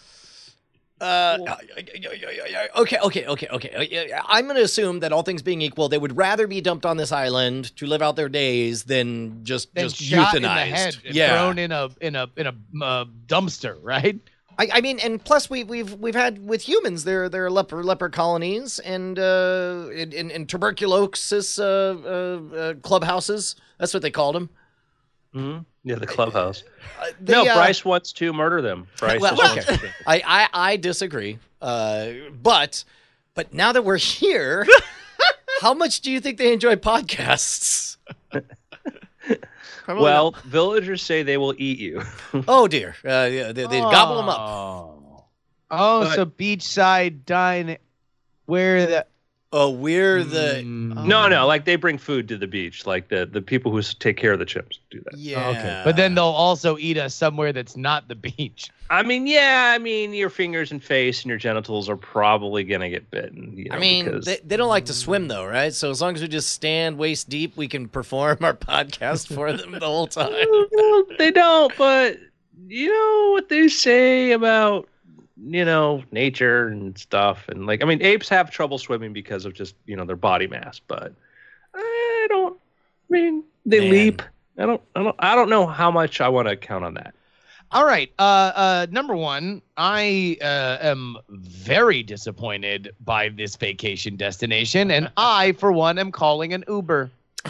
Uh, okay, okay, okay, okay. I'm going to assume that all things being equal, they would rather be dumped on this island to live out their days than just Then just shot euthanized. in the head and yeah. thrown in a in a in a uh, dumpster, right? I, I mean, and plus we, we've we've had with humans there there are leper leper colonies and uh in, in, in tuberculosis uh, uh, uh, clubhouses. That's what they called them. Mm-hmm. Yeah, the clubhouse. Uh, they, no, uh, Bryce wants to murder them. Bryce Well, just okay. wants to. I, I I disagree. Uh, but but now that we're here, how much do you think they enjoy podcasts? Probably Well, not. villagers say they will eat you. Oh dear, uh, yeah, they, they gobble them up. Oh, oh But- so beachside dining, where the Oh, we're the Mm. No, no, like they bring food to the beach. Like the, the people who s- take care of the chimps do that. yeah. Okay, but then they'll also eat us somewhere that's not the beach. I mean, yeah, I mean, your fingers and face and your genitals are probably gonna get bitten. You know, I mean, because they, they don't like to swim though, right? So as long as we just stand waist deep, we can perform our podcast for them the whole time. Well, they don't. But you know what they say about you know nature and stuff, and like I mean, apes have trouble swimming because of just you know their body mass. But I don't. I mean, they Man. leap. I don't. I don't. I don't know how much I want to count on that. All right. Uh, uh, number one, I uh, am very disappointed by this vacation destination, and I, for one, am calling an Uber.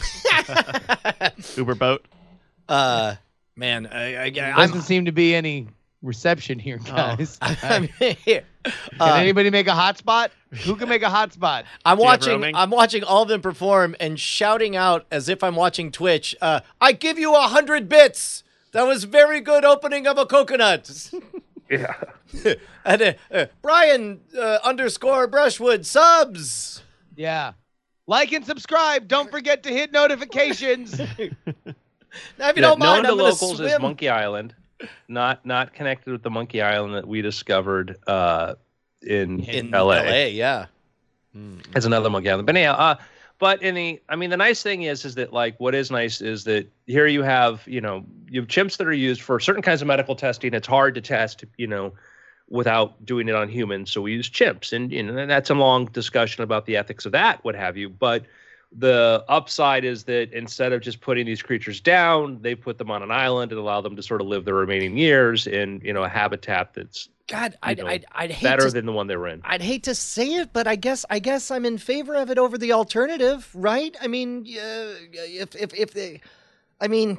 Uber boat. Uh, man, I, I, There I'm, doesn't seem to be any reception here, guys. I'm here. Can Uh, anybody make a hotspot? Who can make a hotspot? I'm Do you have watching. roaming? I'm watching all of them perform and shouting out as if I'm watching Twitch. Uh, I give you a hundred bits. That was very good opening of a coconut. Yeah. and uh, uh, Brian uh, underscore Brushwood subs. Yeah. Like and subscribe. Don't forget to hit notifications. Now, if you Yeah, don't mind, known to I'm gonna locals swim. is Monkey Island, not not connected with the Monkey Island that we discovered uh, in, in L A. L A, yeah. It's another Monkey Island. But anyhow, uh, but in the, I mean, the nice thing is, is that like what is nice is that here you have, you know, you have chimps that are used for certain kinds of medical testing. It's hard to test, you know, without doing it on humans. So we use chimps, and you know, and that's a long discussion about the ethics of that, what have you. But the upside is that instead of just putting these creatures down, they put them on an island and allow them to sort of live their remaining years in, you know, a habitat that's God, I'd, know, I'd, I'd hate better to, than the one they were in. I'd hate to say it, but I guess, I guess I'm in favor of it over the alternative, right? I mean, uh, if, if, if they, I mean,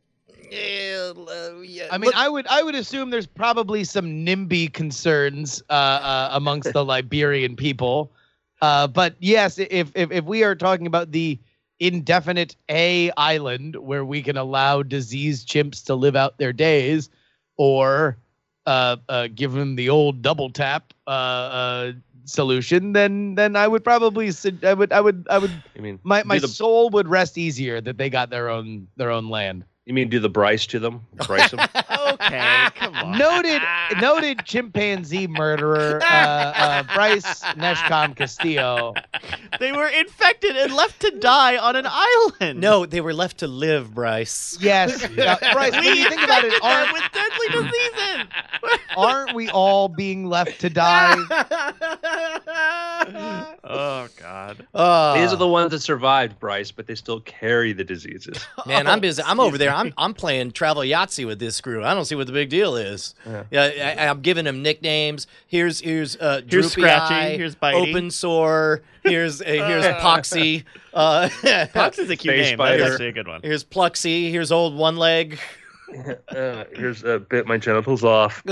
yeah, uh, yeah. I mean, look- I would I would assume there's probably some NIMBY concerns uh, uh, amongst the Liberian people. Uh, but yes, if, if if we are talking about the indefinite A island where we can allow diseased chimps to live out their days, or uh, uh, give them the old double tap uh, uh, solution, then then I would probably su- I would I would I would I mean, my my do the, soul would rest easier that they got their own their own land. you mean do the Bryce to them? Bryce them? Okay, come on. Noted, noted chimpanzee murderer uh, uh, Bryce Neshcom Castillo. They were infected and left to die on an island. no, they were left to live, Bryce. Yes, uh, Bryce. When we you think about it, infected them aren't, with deadly diseases. aren't we all being left to die? Oh God. Uh, These are the ones that survived, Bryce, but they still carry the diseases. Man, I'm busy. I'm over there. I'm I'm playing travel Yahtzee with this crew. I don't see what the big deal is. Yeah. Yeah, I, I'm giving them nicknames. Here's here's uh, Here's Droopy Scratchy, Eye, here's Bitey. Open Sore. Here's uh, here's Poxy. Uh, Pox is a cute Space name. That's Spider. actually a good one. here's Pluxy. Here's Old One Leg. uh, here's a bit my genitals off.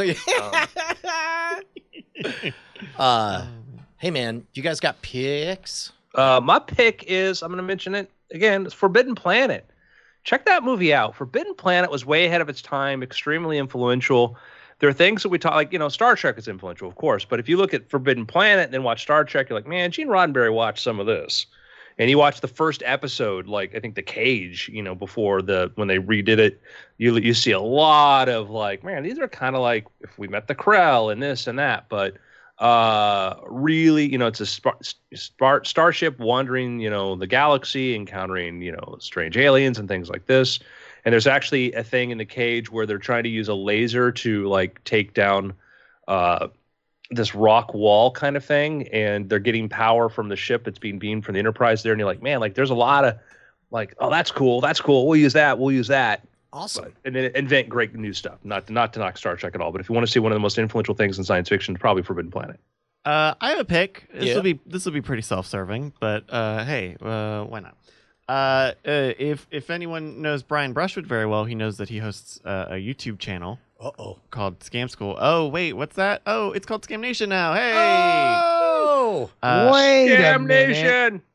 uh, hey man, you guys got picks? Uh, my pick is, I'm going to mention it again, it's Forbidden Planet. Check that movie out. Forbidden Planet was way ahead of its time, extremely influential. There are things that we talk, like, you know, Star Trek is influential, of course, but if you look at Forbidden Planet and then watch Star Trek, you're like, man, Gene Roddenberry watched some of this. And you watch the first episode, like, I think The Cage, you know, before the, when they redid it, you you see a lot of, like, man, these are kind of like If We Met the Krell and this and that, but uh, really, you know, it's a spar- spar- starship wandering, you know, the galaxy, encountering, you know, strange aliens and things like this. And there's actually a thing in The Cage where they're trying to use a laser to, like, take down uh, this rock wall kind of thing, and they're getting power from the ship that's being beamed from the Enterprise there, and you're like, man, like, there's a lot of, like, oh, that's cool, that's cool, we'll use that, we'll use that. Awesome. But, and then invent great new stuff. Not to, not to knock Star Trek at all, but if you want to see one of the most influential things in science fiction, it's probably Forbidden Planet. Uh, I have a pick. This Yeah. will be this will be pretty self-serving, but uh, hey, uh, why not? Uh, uh, if if anyone knows Brian Brushwood very well, he knows that he hosts uh, a YouTube channel Uh oh. called Scam School. Oh wait, what's that? Oh, it's called Scam Nation now. Hey. Oh. Uh, Wait a Damn minute. Nation!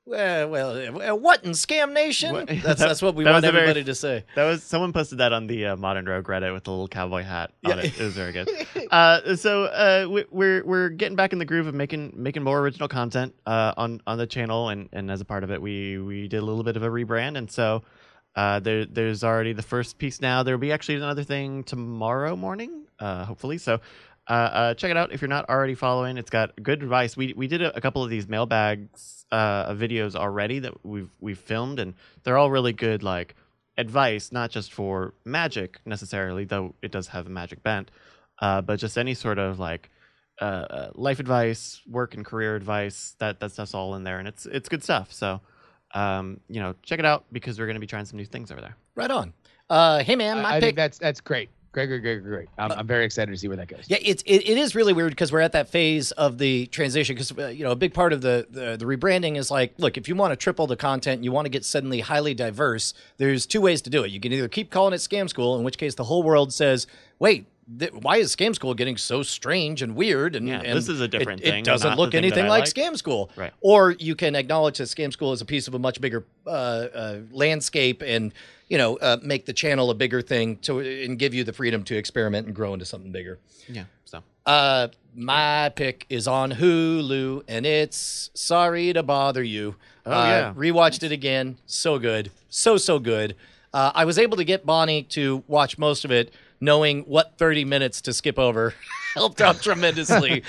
Uh, well, uh, what in Scam Nation? What- That's that- that's what we that want was a very- everybody to say. That was someone posted that on the uh, Modern Rogue Reddit with the little cowboy hat on Yeah. it. It was very good. uh, so uh, we, we're we're getting back in the groove of making making more original content uh, on on the channel, and, and as a part of it, we we did a little bit of a rebrand, and so uh, there there's already the first piece now. There will be actually another thing tomorrow morning, uh, hopefully. So. Uh, uh, check it out if you're not already following. It's got good advice. We we did a, a couple of these mailbags uh, videos already that we've we've filmed, and they're all really good, like advice, not just for magic necessarily, though it does have a magic bent, uh, but just any sort of like uh, uh, life advice, work and career advice. That that stuff's all in there, and it's it's good stuff. So, um, you know, check it out because we're going to be trying some new things over there. Right on. Uh, hey man, my I pick. think that's that's great. Great, great, great, great. I'm, I'm very excited to see where that goes. Yeah, it's it, it is really weird because we're at that phase of the transition because uh, you know a big part of the, the the rebranding is like, look, if you want to triple the content and you want to get suddenly highly diverse, there's two ways to do it. You can either keep calling it Scam School, in which case the whole world says, wait, th- why is Scam School getting so strange and weird? And, Yeah, and this is a different it, thing, It doesn't not look the thing that anything I like like. Scam School. Right. Or you can acknowledge that Scam School is a piece of a much bigger uh, uh, landscape and you know, uh, make the channel a bigger thing to and give you the freedom to experiment and grow into something bigger. Yeah. So. Uh, my pick is on Hulu, and it's Sorry to Bother You. Oh, uh, yeah. Rewatched it again. So good. So, so good. Uh, I was able to get Bonnie to watch most of it, knowing what thirty minutes to skip over helped out tremendously.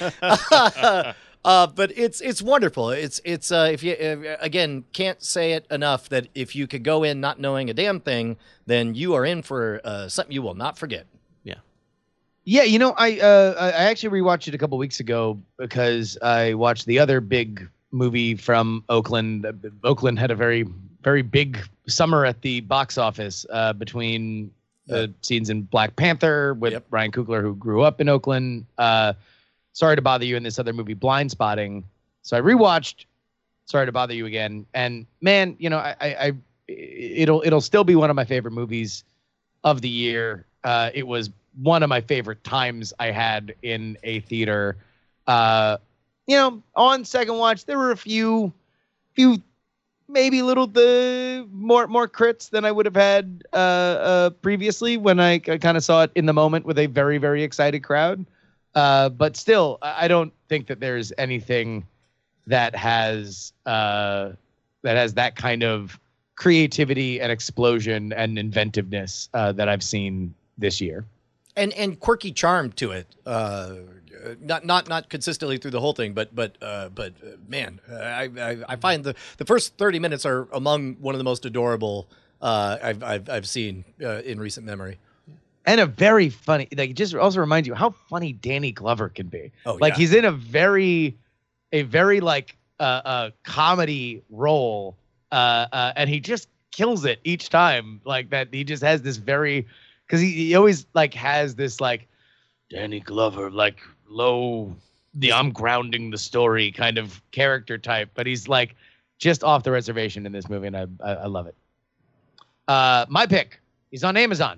Uh, but it's it's wonderful. It's it's uh, if you uh, again can't say it enough that if you could go in not knowing a damn thing, then you are in for uh, something you will not forget. Yeah. Yeah, you know, I uh, I actually rewatched it a couple weeks ago because I watched the other big movie from Oakland. Oakland had a very very big summer at the box office uh, between the Yep. scenes in Black Panther with Yep. Ryan Coogler, who grew up in Oakland. Uh, Sorry to Bother You in this other movie, Blind Spotting. So I rewatched Sorry to Bother You again, and man, you know, I, I, I it'll it'll still be one of my favorite movies of the year. Uh, it was one of my favorite times I had in a theater. Uh, you know, on second watch, there were a few, few maybe little the more more crits than I would have had uh, uh, previously when I, I kind of saw it in the moment with a very very excited crowd. Uh, but still, I I don't think that there's anything that has uh, that has that kind of creativity and explosion and inventiveness uh, that I've seen this year. And and quirky charm to it. Uh, not not not consistently through the whole thing, but but uh, but uh, man, I, I I find the the first thirty minutes are among one of the most adorable uh, I've I've I've seen uh, in recent memory. And a very funny, like, it just also reminds you how funny Danny Glover can be. Oh, like yeah. he's in a very, a very like uh, uh comedy role, uh, uh, and he just kills it each time. Like that, he just has this very, because he, he always like has this like Danny Glover like low, the I'm grounding the story kind of character type, but he's like just off the reservation in this movie, and I I, I love it. Uh, my pick, he's on Amazon.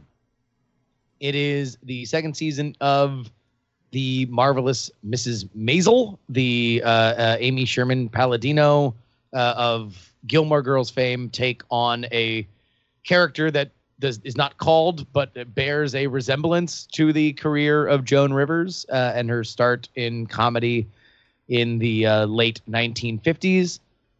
It is the second season of the marvelous Missus Maisel, the uh, uh, Amy Sherman Palladino uh, of Gilmore Girls fame, take on a character that does is not called, but bears a resemblance to the career of Joan Rivers uh, and her start in comedy in the uh, late nineteen fifties.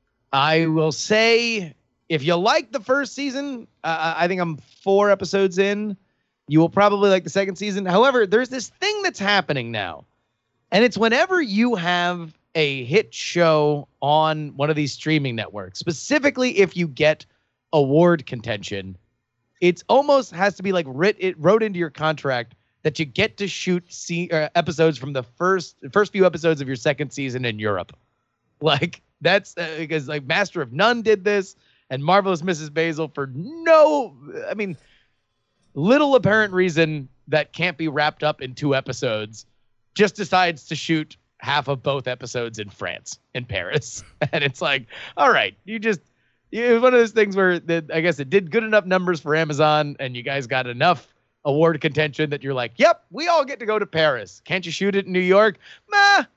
I will say, if you like the first season, uh, I think I'm four episodes in. You will probably like the second season. However, there's this thing that's happening now. And it's whenever you have a hit show on one of these streaming networks, specifically if you get award contention, it's almost has to be like writ, it wrote into your contract that you get to shoot see, uh, episodes from the first first few episodes of your second season in Europe. Like that's uh, because like Master of None did this, and Marvelous Missus Maisel for no, I mean, little apparent reason that can't be wrapped up in two episodes, just decides to shoot half of both episodes in France, in Paris. And it's like, all right, you just, it was one of those things where the, I guess it did good enough numbers for Amazon and you guys got enough award contention that you're like, yep, we all get to go to Paris. Can't you shoot it in New York? Nah,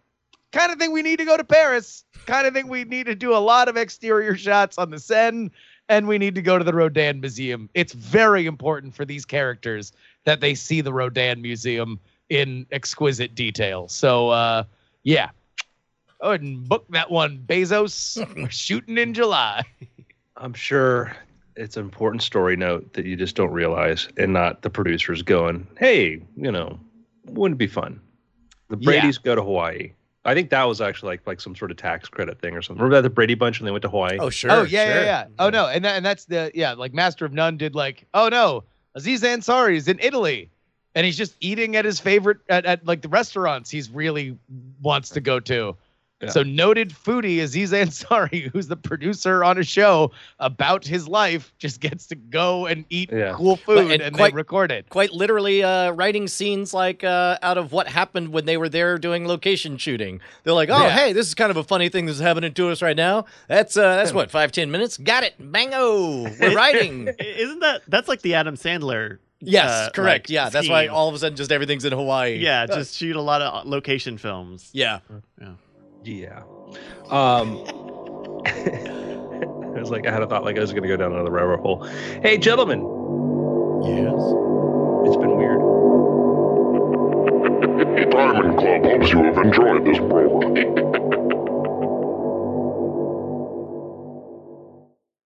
kind of think we need to go to Paris. Kind of think we need to do a lot of exterior shots on the Seine, and we need to go to the Rodin Museum. It's very important for these characters that they see the Rodin Museum in exquisite detail. So, uh, yeah. Go ahead and book that one, Bezos. We're shooting in July. I'm sure it's an important story note that you just don't realize, and not the producers going, hey, you know, wouldn't it be fun? The Brady's yeah. go to Hawaii. I think that was actually like like some sort of tax credit thing or something. Remember that the Brady Bunch when they went to Hawaii? Oh, sure. Oh, yeah, sure. yeah, yeah. Oh, no. And, that, and that's the, yeah, like Master of None did like, oh, no, Aziz Ansari is in Italy. And he's just eating at his favorite, at, at like the restaurants he's really wants to go to. Yeah. So noted foodie Aziz Ansari, who's the producer on a show about his life, just gets to go and eat yeah. cool food and, and quite, they record it. Quite literally uh, writing scenes like uh, out of what happened when they were there doing location shooting. They're like, oh, yeah. hey, this is kind of a funny thing that's happening to us right now. That's, uh, that's what, five, ten minutes? Got it. Bango. We're writing. Isn't that, that's like the Adam Sandler. Yes, uh, correct. Like, yeah, that's scheme. why all of a sudden just everything's in Hawaii. Yeah, just shoot a lot of location films. Yeah. Yeah. Yeah. Um, I was like, I had a thought like I was going to go down another rabbit hole. Hey, gentlemen. Yes. It's been weird. Diamond Club hopes you have enjoyed this program.